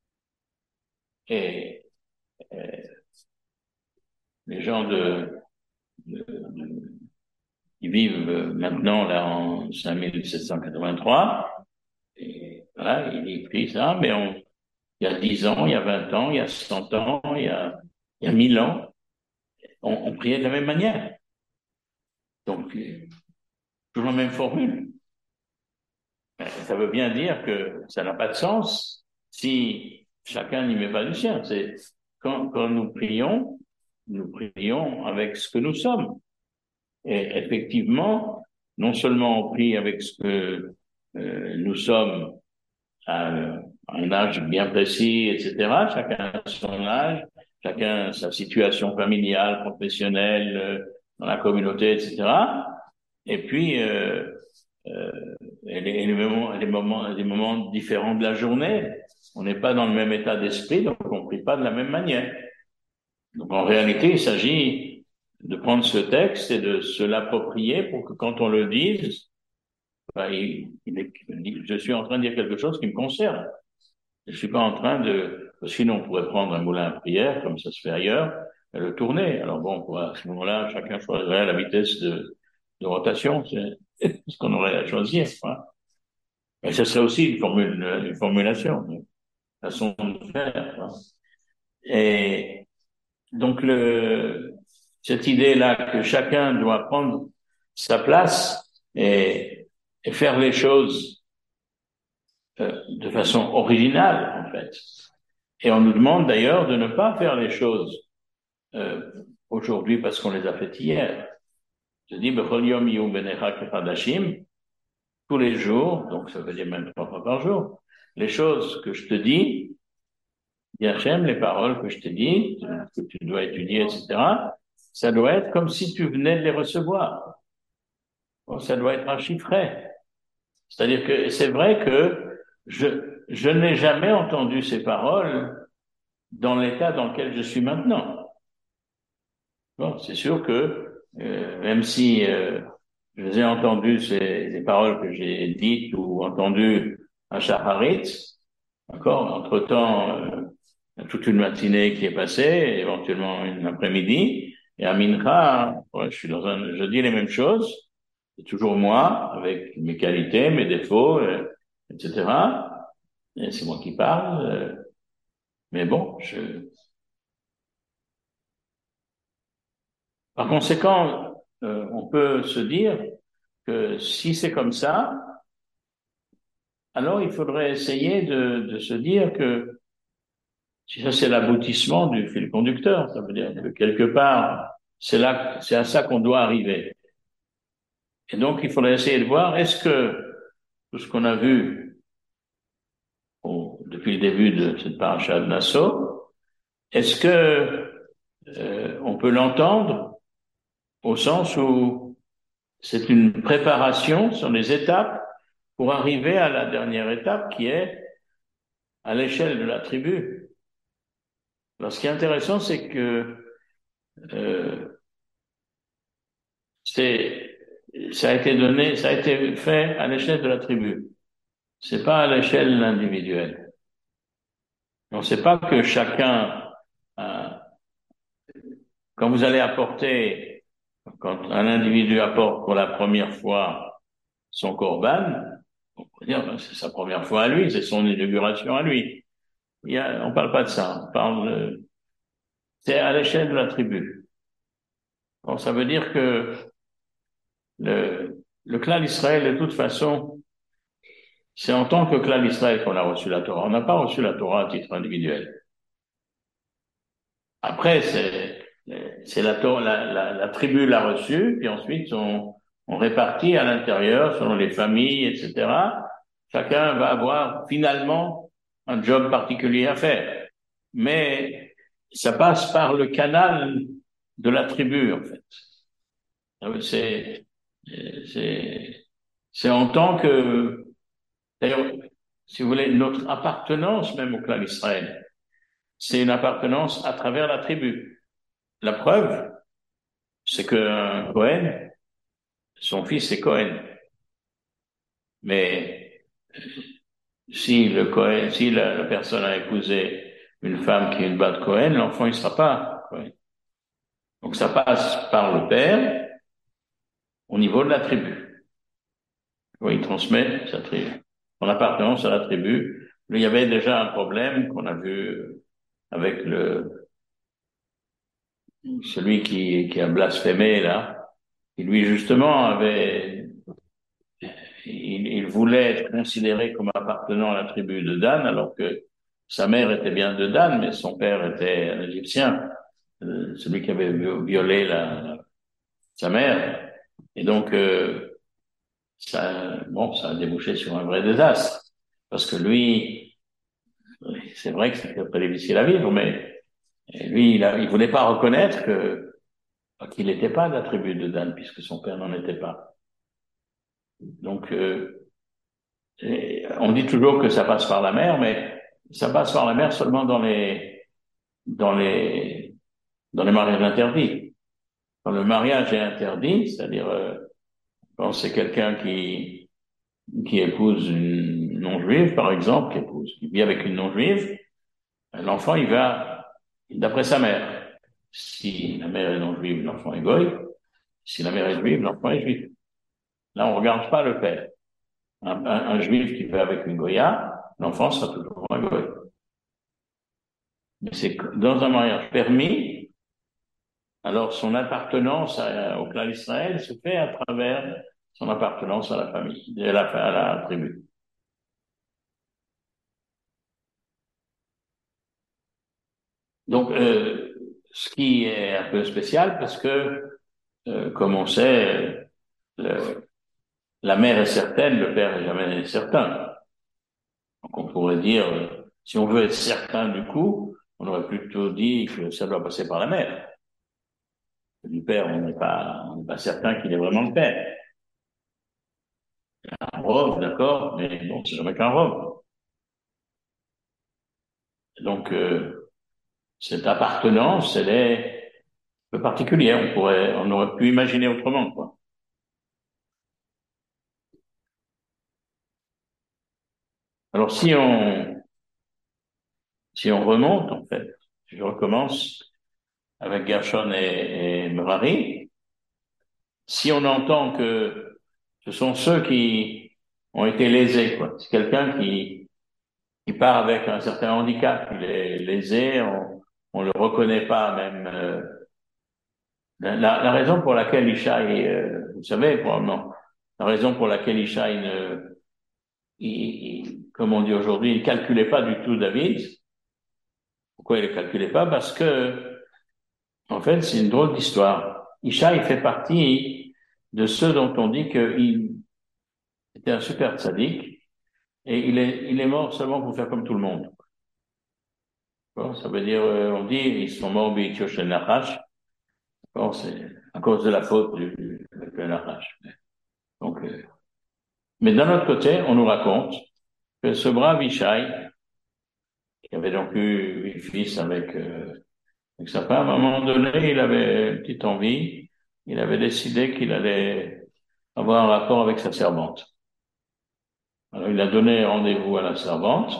Et euh, les gens de, de, de- qui vivent euh, maintenant là en cinq mille sept cent quatre-vingt-trois, et voilà, ils, ils prient ça, mais on, il y a dix ans, il y a vingt ans, il y a cent ans, il y a, il y a mille ans, on, on priait de la même manière. Donc, euh, toujours la même formule. Euh, Ça veut bien dire que ça n'a pas de sens si chacun n'y met pas du sien. C'est quand, quand nous prions, nous prions avec ce que nous sommes. Et effectivement, non seulement on prie avec ce que euh, nous sommes à, à un âge bien précis, et cetera. Chacun a son âge, chacun a sa situation familiale, professionnelle, euh, dans la communauté, et cetera. Et puis, euh, euh, et les, et les moments, les moments, les moments différents de la journée, on n'est pas dans le même état d'esprit, donc on ne prie pas de la même manière. Donc en réalité, il s'agit de prendre ce texte et de se l'approprier pour que quand on le dise, ben, il, il est, je suis en train de dire quelque chose qui me concerne. Je suis pas en train de, sinon on pourrait prendre un moulin à prière, comme ça se fait ailleurs, et le tourner. Alors bon, pour- à ce moment-là, chacun choisirait la vitesse de, de rotation, c'est ce qu'on aurait à choisir, quoi. Et ce serait aussi une formule, une formulation, une façon de faire, quoi. Et donc le, cette idée-là que chacun doit prendre sa place et, et faire les choses euh, de façon originale, en fait. Et on nous demande d'ailleurs de ne pas faire les choses euh, aujourd'hui parce qu'on les a faites hier. Je dis, Bechol yom yom benecha kechadashim, tous les jours, donc ça veut dire même trois fois par jour, les choses que je te dis, dit Hachem, les paroles que je te dis, que tu dois étudier, et cetera, ça doit être comme si tu venais de les recevoir. Bon, ça doit être archi frais. C'est-à-dire que c'est vrai que je, je n'ai jamais entendu ces paroles dans l'état dans lequel je suis maintenant. Bon, c'est sûr que euh, même si euh, je les ai entendues, ces, les paroles que j'ai dites ou entendues à Shacharit, d'accord, entre-temps, euh, il y a toute une matinée qui est passée, éventuellement une après-midi, et à Mincha, ouais, je suis dans un, je dis les mêmes choses, c'est toujours moi, avec mes qualités, mes défauts, euh, et cetera. Et c'est moi qui parle, euh, mais bon, je, par conséquent, euh, on peut se dire que si c'est comme ça, alors il faudrait essayer de, de se dire que si ça c'est l'aboutissement du fil conducteur, ça veut dire que quelque part, c'est là, c'est à ça qu'on doit arriver. Et donc, il faudrait essayer de voir, est-ce que tout ce qu'on a vu au- depuis le début de cette paracha de Nassau, est-ce que euh, on peut l'entendre au sens où c'est une préparation sur les étapes pour arriver à la dernière étape qui est à l'échelle de la tribu. Alors, ce qui est intéressant, c'est que euh, c'est, ça a été donné, ça a été fait à l'échelle de la tribu. C'est pas à l'échelle individuelle. On ne sait pas que chacun, euh, quand vous allez apporter, quand un individu apporte pour la première fois son corban, on peut dire ben, c'est sa première fois à lui, c'est son inauguration à lui. Il y a, on parle pas de ça, on parle de, c'est à l'échelle de la tribu. Donc ça veut dire que le, le clan d'Israël, de toute façon, c'est en tant que clan d'Israël qu'on a reçu la Torah. On n'a pas reçu la Torah à titre individuel. Après, c'est, c'est la, Torah- la, la, la tribu l'a reçue, puis ensuite on, on répartit à l'intérieur selon les familles, et cetera. Chacun va avoir finalement un job particulier à faire. Mais ça passe par le canal de la tribu, en fait. C'est, c'est, c'est en tant que, d'ailleurs, si vous voulez, notre appartenance même au clan d'Israël, c'est une appartenance à travers la tribu. La preuve, c'est qu'un Cohen, son fils est Cohen. Mais si le Cohen, si la, la personne a épousé une femme qui est une Bat Cohen, l'enfant il sera pas Cohen. Donc ça passe par le père au niveau de la tribu. Oui, il transmet sa tribu, son appartenance à la tribu. Il y avait déjà un problème qu'on a vu avec le celui qui, qui a blasphémé là, qui lui justement avait il, il voulait être considéré comme appartenant à la tribu de Dan, alors que sa mère était bien de Dan, mais son père était un Égyptien, euh, celui qui avait violé la, sa mère. Et donc, euh, ça, bon, ça a débouché sur un vrai désastre, parce que lui, c'est vrai que c'était très difficile à vivre, mais lui, il, a, il voulait pas reconnaître que qu'il n'était pas de la tribu de Dan, puisque son père n'en était pas. Donc, euh, et on dit toujours que ça passe par la mer, mais ça passe par la mer seulement dans les dans les dans les mariages interdits. Quand le mariage est interdit, c'est-à-dire euh, quand c'est quelqu'un qui qui épouse une non-juive, par exemple, qui épouse, qui vit avec une non-juive, l'enfant il va d'après sa mère. Si la mère est non-juive, l'enfant est goy. Si la mère est juive, l'enfant est juif. Là, on regarde pas le père. Un, un, un juif qui va avec une goya, l'enfant sera toujours un goy. Mais c'est dans un mariage permis, alors son appartenance à, au clan d'Israël se fait à travers son appartenance à la famille, à la, à la tribu. Donc, euh, ce qui est un peu spécial parce que, euh, comme on sait, le, la mère est certaine, le père est jamais certain. Donc, on pourrait dire, euh, si on veut être certain du coup, on aurait plutôt dit que ça doit passer par la mère. Du père, on n'est pas, on n'est pas certain qu'il est vraiment le père. Un robe, d'accord, mais bon, c'est jamais qu'un robe. Donc, euh, cette appartenance, elle est un peu particulière. On pourrait, on aurait pu imaginer autrement, quoi. Alors, si on, si on remonte, en fait, si je recommence avec Gershon et, et Merari, si on entend que ce sont ceux qui ont été lésés, quoi. C'est quelqu'un qui, qui part avec un certain handicap, il est lésé, on, on le reconnaît pas même, euh, La, la, la raison pour laquelle Ishaï, euh, vous savez probablement, la raison pour laquelle Ishaï ne, il, il- comme on dit aujourd'hui, il calculait pas du tout David. Pourquoi il ne calculait pas? Parce que, en fait, c'est une drôle d'histoire. Ishaï fait partie de ceux dont on dit qu'il était un super tzaddik et il est, il est mort seulement pour faire comme tout le monde. Bon, ça veut dire, euh, on dit, ils sont morts B'Yitiosh el Nachash. Bon, c'est à cause de la faute du, du, du Nachash. Donc, euh, mais d'un autre côté, on nous raconte que ce brave Ishaï, qui avait donc eu huit fils avec, euh, avec sa femme, à un moment donné, il avait une petite envie, il avait décidé qu'il allait avoir un rapport avec sa servante. Alors il a donné rendez-vous à la servante,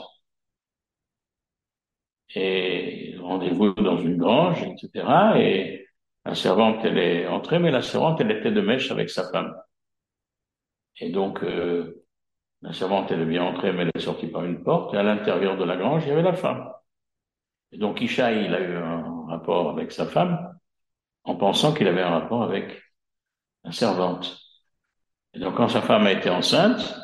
et rendez-vous dans une grange, et cetera. Et la servante, elle est entrée, mais la servante, elle était de mèche avec sa femme. Et donc, euh, la servante, elle est bien entrée, mais elle est sortie par une porte, et à l'intérieur de la grange, il y avait la femme. Et donc Ishaï, il a eu un rapport avec sa femme en pensant qu'il avait un rapport avec la servante. Et donc quand sa femme a été enceinte,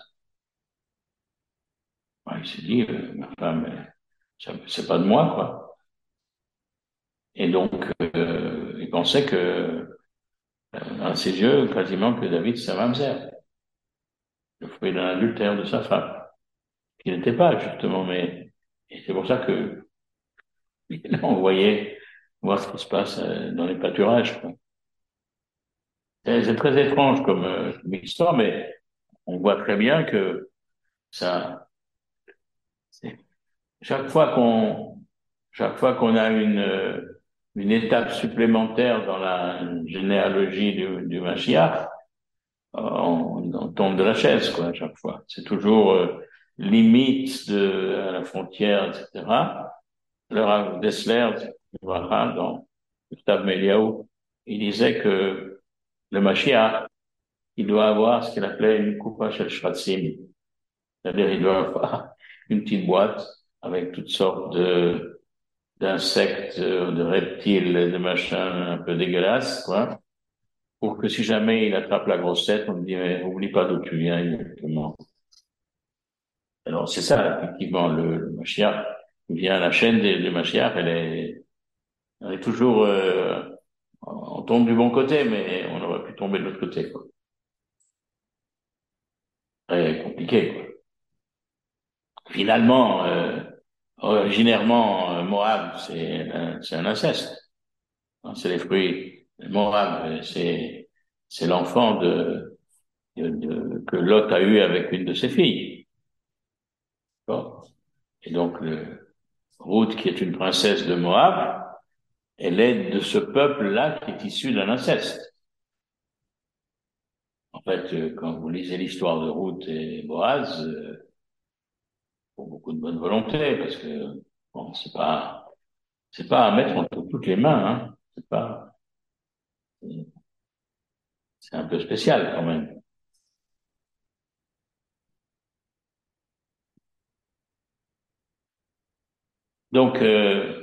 bah, il s'est dit, euh, ma femme, euh, c'est pas de moi, quoi. Et donc euh, il pensait que euh, à ses yeux quasiment que David c'est un mamzer, le fruit d'un adultère de sa femme, qui n'était pas justement, mais et c'est pour ça que il a envoyé voir ce qui se passe euh, dans les pâturages, quoi. C'est c'est très étrange comme, euh, comme histoire, mais on voit très bien que ça, c'est- chaque fois qu'on, chaque fois qu'on a une, euh, une étape supplémentaire dans la généalogie du, du Mashiach, on, on tombe de la chaise, quoi, à chaque fois. C'est toujours euh, limite de à la frontière, et cetera. Alors, Dessler, voilà, dans Gustave Méliaou, il disait que le Mashiach, il doit avoir ce qu'il appelait une coupa shel shratzim. C'est-à-dire, il doit avoir une petite boîte avec toutes sortes de d'insectes, de reptiles, de machins un peu dégueulasses, quoi, pour que si jamais il attrape la grossette, on lui dit, mais oublie pas d'où tu viens exactement. Alors, c'est ça, effectivement, le, le Mashiach. Bien, la chaîne des, des Mashiach, elle est, elle est toujours, euh, on tombe du bon côté, mais on aurait pu tomber de l'autre côté, quoi. Très compliqué, quoi. Finalement, euh, originairement, euh, Moab, c'est un, c'est un inceste. Hein, c'est les fruits. Moab, euh, c'est, c'est l'enfant de, de, de- que Lot a eu avec une de ses filles. Bon. Et donc, le, Ruth, qui est une princesse de Moab, elle est de ce peuple-là qui est issu d'un inceste. En fait, euh, quand vous lisez l'histoire de Ruth et Boaz, euh, pour beaucoup de bonne volonté, parce que bon, c'est pas, c'est pas à mettre entre toutes les mains, hein. C'est pas, c'est un peu spécial quand même. Donc, euh,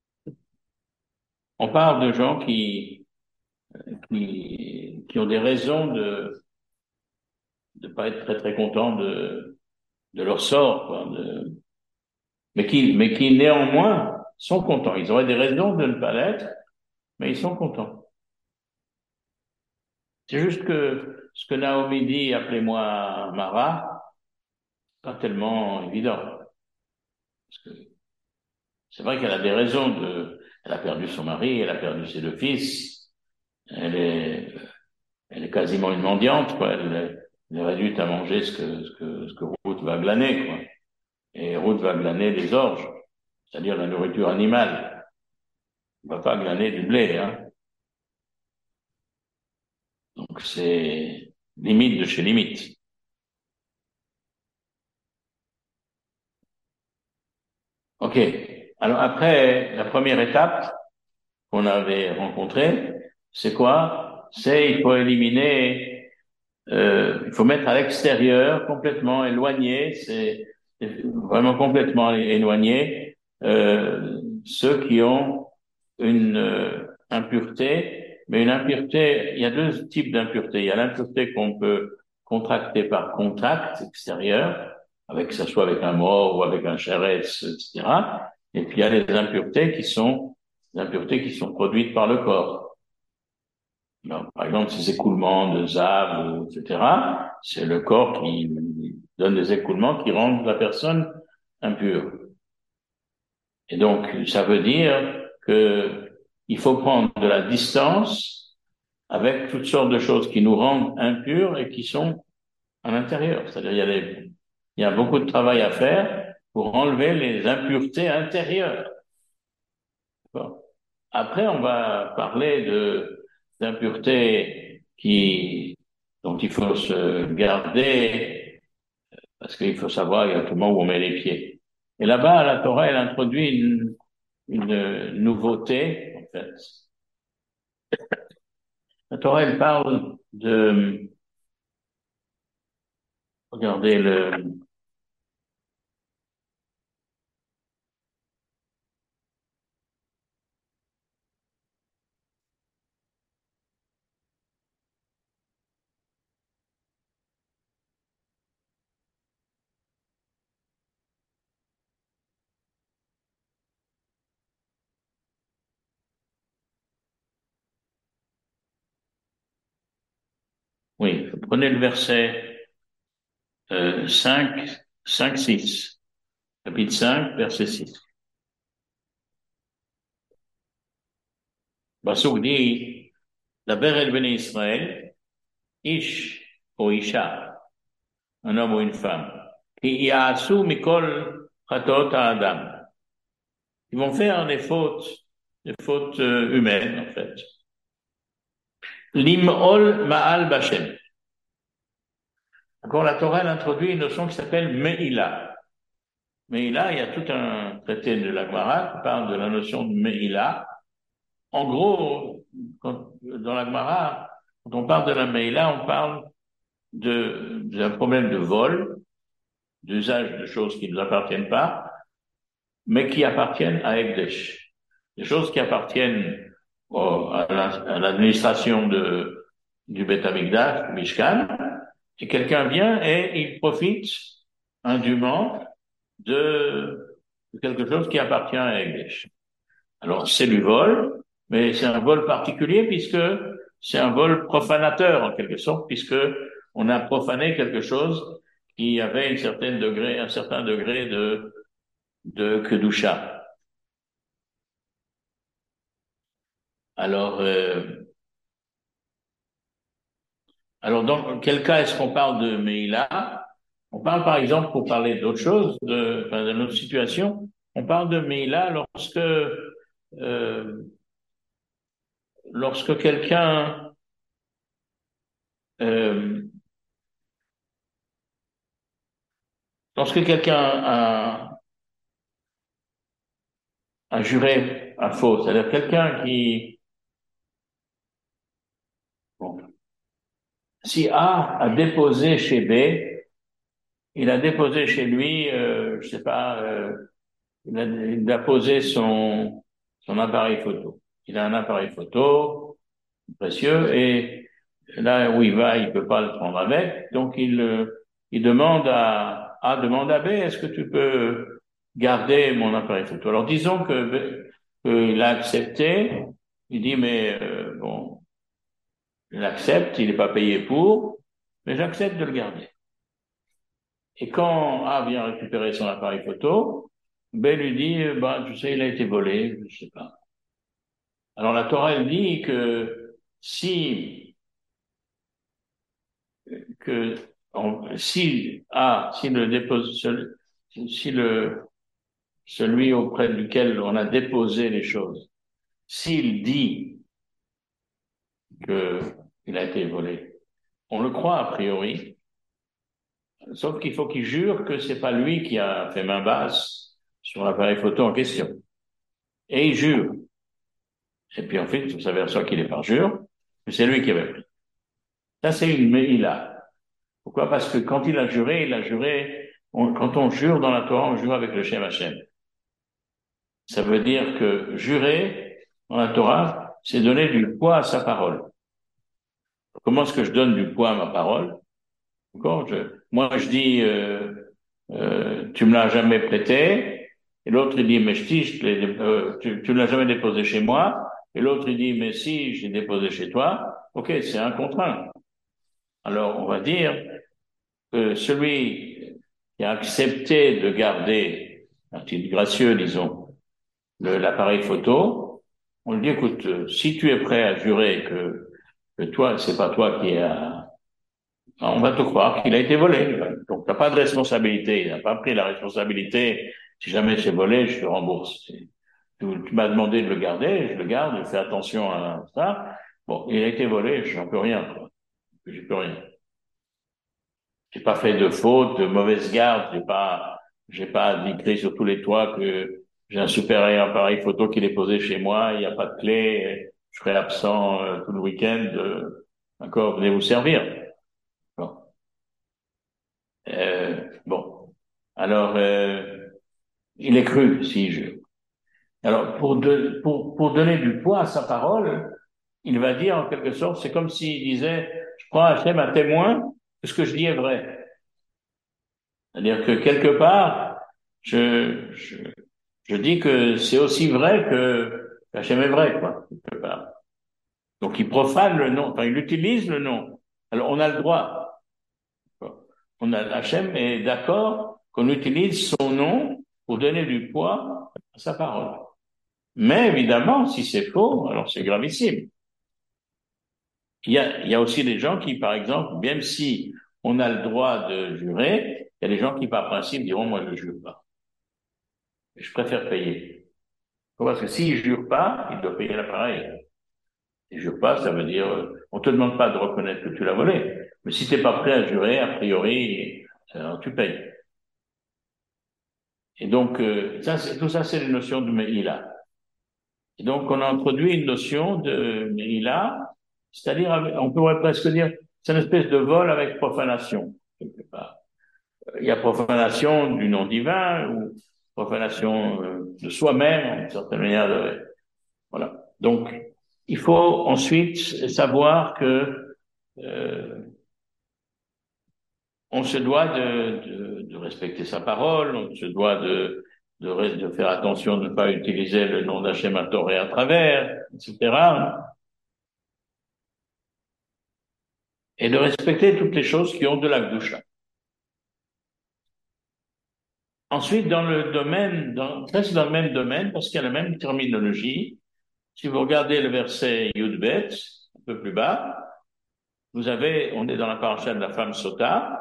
on parle de gens qui, qui, qui ont des raisons de de pas être très très contents de de leur sort, quoi, de, mais qui mais qui néanmoins sont contents. Ils auraient des raisons de ne pas l'être, mais ils sont contents. C'est juste que ce que Naomi dit, appelez-moi Mara, pas tellement évident. Parce que c'est vrai qu'elle a des raisons de, elle a perdu son mari, elle a perdu ses deux fils, elle est, elle est quasiment une mendiante, quoi. Elle, est- elle est réduite à manger ce que, ce que, ce que Ruth va glaner, quoi. Et Ruth va glaner des orges, c'est-à-dire la nourriture animale. On va pas glaner du blé, hein. Donc c'est limite de chez limite. OK. Alors après, la première étape qu'on avait rencontrée, c'est quoi? C'est il faut éliminer, euh, il faut mettre à l'extérieur, complètement éloigné, c'est c'est vraiment complètement éloigné, euh, ceux qui ont une euh, impureté, mais une impureté, il y a deux types d'impureté. Il y a l'impureté qu'on peut contracter par contact extérieur, avec que ce soit avec un mort ou avec un charetz, et cetera. Et puis il y a les impuretés qui sont des impuretés qui sont produites par le corps. Alors, par exemple, ces écoulements de sable, et cetera, c'est le corps qui donne des écoulements qui rendent la personne impure. Et donc, ça veut dire que il faut prendre de la distance avec toutes sortes de choses qui nous rendent impurs et qui sont à l'intérieur. C'est-à-dire, il y a des, il y a beaucoup de travail à faire pour enlever les impuretés intérieures. Bon. Après, on va parler de d'impuretés qui dont il faut se garder parce qu'il faut savoir exactement où on met les pieds. Et là-bas, la Torah, elle introduit une, une nouveauté, en fait. La Torah, elle parle de, regardez le, prenez le verset euh, cinq, cinq, six, chapitre cinq, verset six. Pasuk dit, Daber el Bnei Israël, Ish ou Isha, un homme ou une femme, qui ya'asu mikol chatot ha'adam. Ils vont faire des fautes, des fautes euh, humaines, en fait. Lim'ol ma'al b'Hashem. Encore, la Torah, elle introduit une notion qui s'appelle Me'ila. Me'ila, il y a tout un traité de la Gemara qui parle de la notion de Me'ila. En gros, quand, dans la Gemara, quand on parle de la Me'ila, on parle de, d'un problème de vol, d'usage de choses qui ne nous appartiennent pas, mais qui appartiennent à Ekdesh. Des choses qui appartiennent au, à, la, à l'administration de, du Beth Amikdash, du Mishkan, et quelqu'un vient et il profite indûment de, de quelque chose qui appartient à Ekdesh. Alors, c'est du vol, mais c'est un vol particulier puisque c'est un vol profanateur en quelque sorte, puisque on a profané quelque chose qui avait une certaine degré, un certain degré de, de kedusha. Alors, euh, alors dans quel cas est-ce qu'on parle de Meïla? On parle par exemple, pour parler d'autre chose, de, enfin, d'une autre situation, on parle de Meïla lorsque euh, lorsque quelqu'un euh, lorsque quelqu'un a, a juré à faux, c'est-à-dire quelqu'un qui, bon, si A a déposé chez B, il a déposé chez lui, euh, je sais pas, euh, il, a, il a posé son son appareil photo. Il a un appareil photo précieux et là où il va, il peut pas le prendre avec, donc il euh, il demande à A demande à B, est-ce que tu peux garder mon appareil photo? Alors disons que qu'il a accepté, il dit mais euh, bon, il accepte, il n'est pas payé pour, mais j'accepte de le garder. Et quand A vient récupérer son appareil photo, B lui dit, bah, tu sais, il a été volé, je sais pas. Alors la Torah, elle dit que si, que, si A, si le dépose, si le, celui auprès duquel on a déposé les choses, s'il dit que il a été volé, on le croit a priori, sauf qu'il faut qu'il jure que c'est pas lui qui a fait main basse sur l'appareil photo en question. Et il jure. Et puis ensuite, on s'aperçoit qu'il est parjure, que c'est lui qui avait pris. Ça, c'est une meïla. Pourquoi? Parce que quand il a juré, il a juré, on, quand on jure dans la Torah, on jure avec le Shem Hashem. Ça veut dire que jurer dans la Torah, c'est donner du poids à sa parole. Comment est-ce que je donne du poids à ma parole? D'accord? Je, moi, je dis, euh, euh, tu me l'as jamais prêté. Et l'autre, il dit, mais je dis, je euh, tu, tu ne l'as jamais déposé chez moi. Et l'autre, il dit, mais si, j'ai déposé chez toi. Ok, c'est un contre un. Alors, on va dire que celui qui a accepté de garder, un titre gracieux, disons, le, l'appareil photo, on lui dit, écoute, si tu es prêt à jurer que, que toi, c'est pas toi qui a, on va te croire qu'il a été volé. Donc, t'as pas de responsabilité. Il n'a pas pris la responsabilité. Si jamais c'est volé, je te rembourse. Tu, tu m'as demandé de le garder, je le garde, je fais attention à ça. Bon, il a été volé, j'en peux rien, quoi. J'y peux rien. J'ai pas fait de faute, de mauvaise garde, j'ai pas, j'ai pas écrit sur tous les toits que j'ai un super appareil photo qui est posé chez moi, il n'y a pas de clé, je serai absent euh, tout le week-end, euh, d'accord, venez vous servir. Bon. Euh, bon. Alors, euh, il est cru, si je. Alors, pour, de, pour, pour donner du poids à sa parole, il va dire en quelque sorte, c'est comme s'il disait, je prends Hachem à témoin que ce que je dis est vrai. C'est-à-dire que quelque part, je, je, je dis que c'est aussi vrai que Hachem est vrai, quoi, quelque part. Donc, il profane le nom, enfin, il utilise le nom. Alors, on a le droit, on a, Hachem est d'accord qu'on utilise son nom pour donner du poids à sa parole. Mais évidemment, si c'est faux, alors c'est gravissime. Il y a, il y a aussi des gens qui, par exemple, même si on a le droit de jurer, il y a des gens qui, par principe, diront, moi, je ne jure pas. Je préfère payer. Parce que s'il ne jure pas, il doit payer l'appareil. Il ne jure pas, ça veut dire, euh, on te demande pas de reconnaître que tu l'as volé. Mais si t'es pas prêt à jurer, a priori, alors tu payes. Et donc, euh, ça, c'est- tout ça, c'est les notions de Meïla. Et donc, on a introduit une notion de Meïla, c'est-à-dire, avec- on pourrait presque dire, c'est une espèce de vol avec profanation, quelque part. Il y a profanation du nom divin ou profanation euh, de soi-même, d'une certaine manière. De- voilà. Donc, il faut ensuite savoir que euh, on se doit de, de, de respecter sa parole, on se doit de, de, de faire attention de ne pas utiliser le nom d'Hachem à tort et à travers, et cetera. Et de respecter toutes les choses qui ont de la gdoucha. Ensuite, dans le domaine, dans, presque dans le même domaine, parce qu'il y a la même terminologie, si vous regardez le verset Yudbet, un peu plus bas, vous avez, on est dans la paracha de la femme Sota,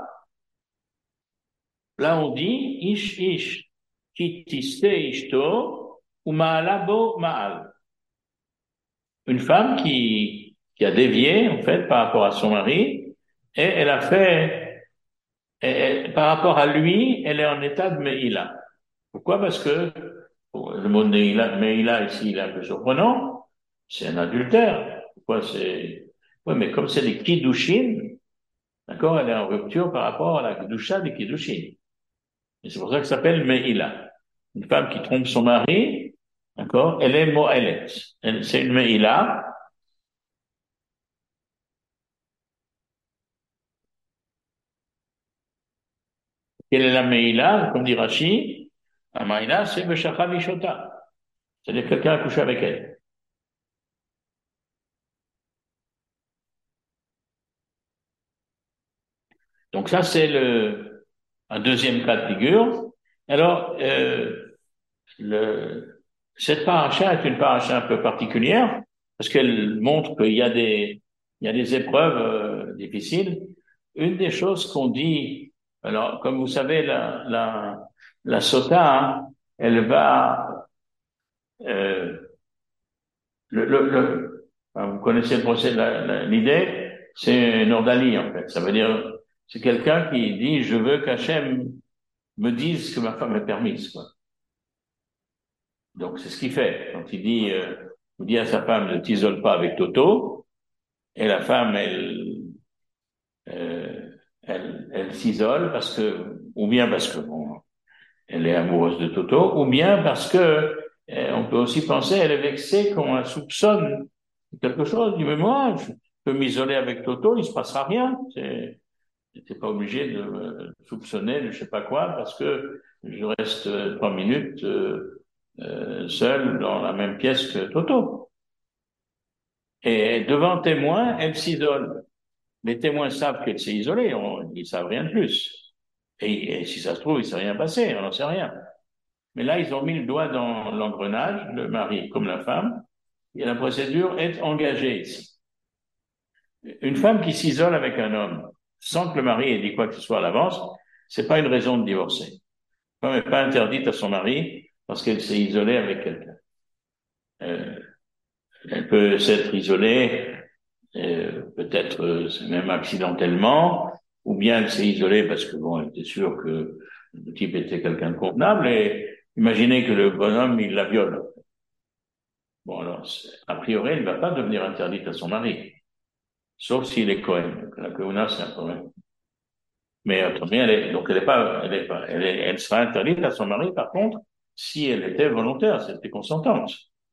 là on dit, Ish Ish, ki tiste ishto, ou ma'alabo ma'al. Une femme qui, qui a dévié, en fait, par rapport à son mari, et elle a fait, et- et par rapport à lui, elle est en état de Meïla. Pourquoi? Parce que le mot Meïla, Meïla ici, il est un peu surprenant. C'est un adultère. Pourquoi c'est, oui, mais comme c'est des Kiddushin, d'accord, elle est en rupture par rapport à la Kedusha des Kiddushin. Et c'est pour ça que ça s'appelle Meïla. Une femme qui trompe son mari, d'accord, elle est Moëlet. Elle- C'est une Meïla. Quelle est la Meïla? Comme dit Rashi, la Meïla, c'est Beshachar Vishota. C'est-à-dire que quelqu'un a couché avec elle. Donc ça, c'est le, un deuxième cas de figure. Alors, euh, le, cette paracha est une paracha un peu particulière parce qu'elle montre qu'il y a des, il y a des épreuves euh, difficiles. Une des choses qu'on dit, alors comme vous savez, la, la, la sota, hein, elle va, euh, le, le, le, enfin, vous connaissez le procès, la- la- l'idée, c'est un ordalie en fait. Ça veut dire, c'est quelqu'un qui dit, je veux qu'Hachem me dise que ma femme est permise, quoi. Donc, c'est ce qu'il fait. Quand il dit, euh, il dit à sa femme, ne t'isole pas avec Toto, et la femme, elle, euh, elle, elle s'isole parce que, ou bien parce que, bon, elle est amoureuse de Toto, ou bien parce que, euh, on peut aussi penser, elle est vexée qu'on la soupçonne de quelque chose. Elle dit, mais moi, je peux m'isoler avec Toto, il se passera rien. C'est, j'étais pas obligé de me soupçonner de je sais pas quoi parce que je reste euh, trois minutes euh, euh, seul dans la même pièce que Toto. Et devant témoin, elle s'isole. Les témoins savent qu'elle s'est isolée, on, ils savent rien de plus. Et, et si ça se trouve, il s'est rien passé, on n'en sait rien. Mais là, ils ont mis le doigt dans l'engrenage, le mari comme la femme, et la procédure est engagée ici. Une femme qui s'isole avec un homme sans que le mari ait dit quoi que ce soit à l'avance, c'est pas une raison de divorcer. La femme n'est pas interdite à son mari parce qu'elle s'est isolée avec quelqu'un. Euh, elle peut s'être isolée, euh, peut-être euh, même accidentellement, ou bien elle s'est isolée parce que bon, elle était sûre que le type était quelqu'un de convenable et imaginez que le bonhomme, il la viole. Bon, alors, a priori, elle ne va pas devenir interdite à son mari, sauf s'il est Cohen. Donc, la Cohuna, c'est un problème. Mais autrement, elle est, donc elle est pas, elle est pas, elle est, elle sera interdite à son mari, par contre, si elle était volontaire, si elle était consentante.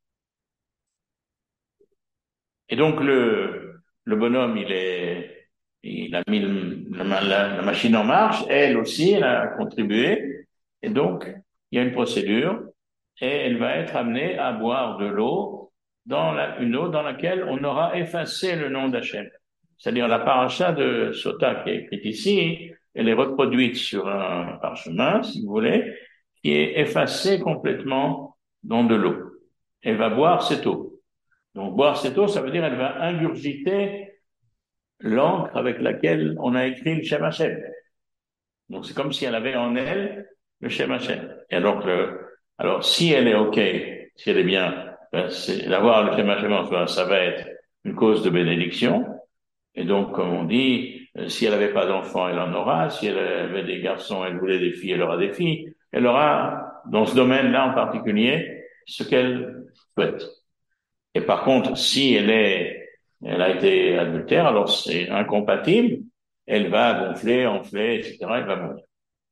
Et donc, le, le bonhomme, il est, il a mis le- la, la- la machine en marche, elle aussi, elle a contribué. Et donc, il y a une procédure et elle va être amenée à boire de l'eau dans la, une eau dans laquelle on aura effacé le nom d'Hachem. C'est-à-dire la paracha de Sota qui est écrite ici, elle est reproduite sur un parchemin, si vous voulez, qui est effacé complètement dans de l'eau. Elle va boire cette eau. Donc boire cette eau, ça veut dire elle va ingurgiter l'encre avec laquelle on a écrit le Shem Hashem. Donc c'est comme si elle avait en elle le Shem Hashem. Et donc, le, alors si elle est OK, si elle est bien, ben, c'est, d'avoir le Shem Hashem en soi, ça va être une cause de bénédiction. Et donc, comme on dit, euh, si elle n'avait pas d'enfants, elle en aura. Si elle avait des garçons, elle voulait des filles, elle aura des filles. Elle aura, dans ce domaine-là en particulier, ce qu'elle souhaite. Et par contre, si elle est, elle a été adultère, alors c'est incompatible. Elle va gonfler, enfler, et cetera. Elle va mourir.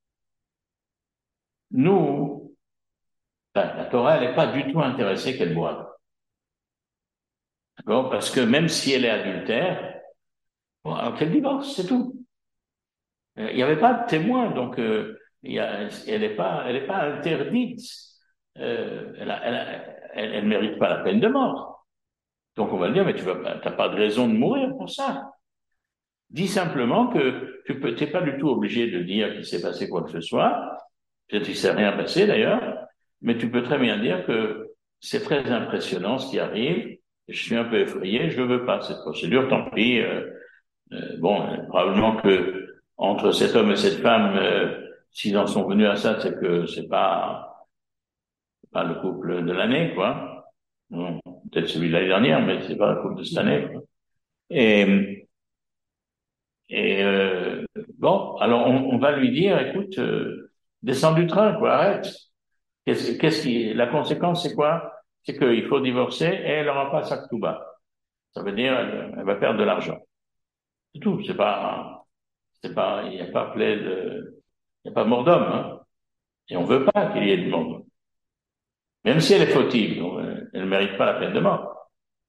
Nous, ben, la Torah, elle n'est pas du tout intéressée qu'elle boive. D'accord? Parce que même si elle est adultère, bon, alors qu'elle divorce, c'est tout. Euh, Il n'y avait pas de témoin, donc euh, il y a, elle n'est pas, elle est pas interdite. Euh, elle, a, elle, a, elle, elle mérite pas la peine de mort. Donc on va dire, mais tu n'as pas de raison de mourir pour ça. Dis simplement que tu peux, t'es pas du tout obligé de dire qu'il s'est passé quoi que ce soit. Peut-être qu'il s'est rien passé d'ailleurs, mais tu peux très bien dire que c'est très impressionnant ce qui arrive. Je suis un peu effrayé, je ne veux pas cette procédure, tant pis. Euh, euh, bon, euh, probablement que entre cet homme et cette femme, euh, s'ils en sont venus à ça, c'est que c'est pas pas le couple de l'année, quoi. Bon, peut-être celui de l'année dernière, mais c'est pas le couple de cette année, quoi. Et et euh, bon, alors on, on va lui dire, écoute, euh, descends du train, quoi, arrête. Qu'est-ce, qu'est-ce qui, la conséquence, c'est quoi? C'est qu'il faut divorcer et elle n'aura pas sa ketouba. Ça veut dire, elle, elle va perdre de l'argent. C'est tout. C'est pas, c'est pas, il n'y a pas plaid, de, il n'y a pas mort d'homme, hein. Et on veut pas qu'il y ait de mort d'homme. Même si elle est fautive, donc, euh, elle ne mérite pas la peine de mort.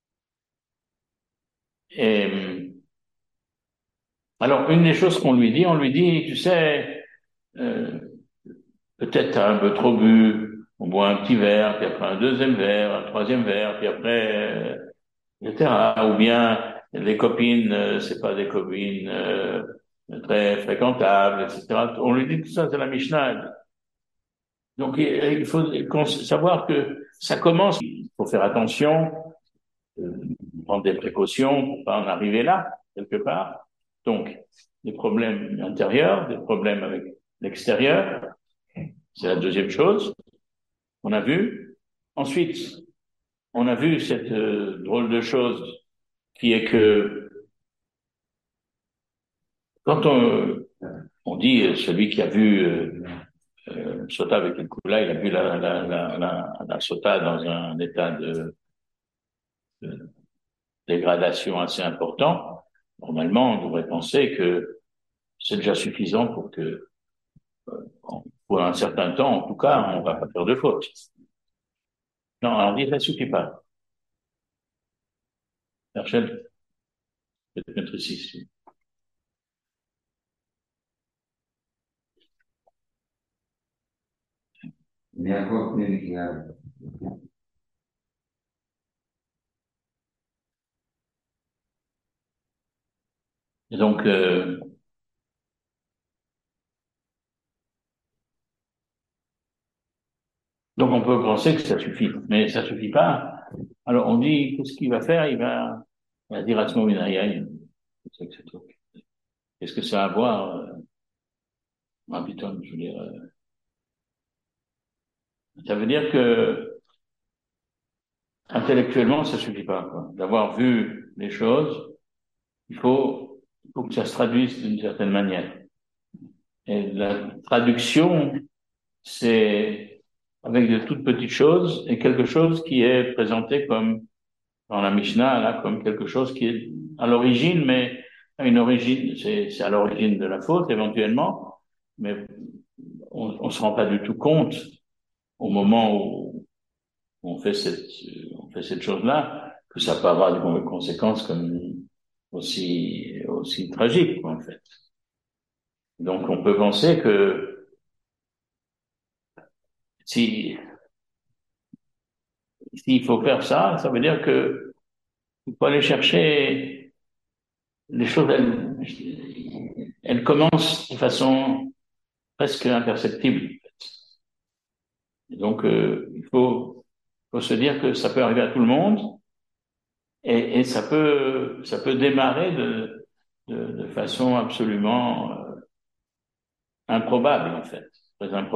Et, alors, une des choses qu'on lui dit, on lui dit, tu sais, euh, peut-être t'as un peu trop bu, on boit un petit verre, puis après un deuxième verre, un troisième verre, puis après, euh, et cetera. Ou bien les copines, euh, c'est pas des copines euh, très fréquentables, et cetera. On lui dit tout ça, c'est la Mishnah. Donc il il faut savoir que ça commence. Il faut faire attention, euh, prendre des précautions pour pas en arriver là quelque part. Donc des problèmes intérieurs, des problèmes avec l'extérieur, c'est la deuxième chose qu'on a vu. Ensuite, on a vu cette euh, drôle de chose qui est que quand on, on dit euh, celui qui a vu euh, euh, Sota avec une Kula, il a vu la, la, la, la, la Sota dans un état de, de dégradation assez important, normalement, on devrait penser que c'est déjà suffisant pour que, pour un certain temps, en tout cas, on va pas faire de faute. Non, on dit ça suffit pas. Rachel, peut-être mettre ici. Et donc, euh, donc on peut penser que ça suffit, mais ça suffit pas. Alors on dit, qu'est-ce qu'il va faire? Il va, il va dire à ce moment-là, qu'est-ce que ça a à voir, euh, ah, putain, je veux dire, euh, ça veut dire que intellectuellement, ça suffit pas, quoi. D'avoir vu les choses, il faut, il faut que ça se traduise d'une certaine manière. Et la traduction, c'est avec de toutes petites choses et quelque chose qui est présenté comme, dans la Mishnah, là, comme quelque chose qui est à l'origine, mais à une origine, c'est, c'est à l'origine de la faute, éventuellement, mais on, on se rend pas du tout compte au moment où on fait cette, on fait cette chose-là, que ça peut avoir des conséquences comme aussi, aussi tragiques, quoi, en fait. Donc, on peut penser que si, s'il faut faire ça, ça veut dire que il faut aller chercher les choses, elles, elles commencent de façon presque imperceptible. Et donc, euh, il faut, faut se dire que ça peut arriver à tout le monde et, et ça peut, ça peut démarrer de, de, de façon absolument euh, improbable, en fait, très improbable.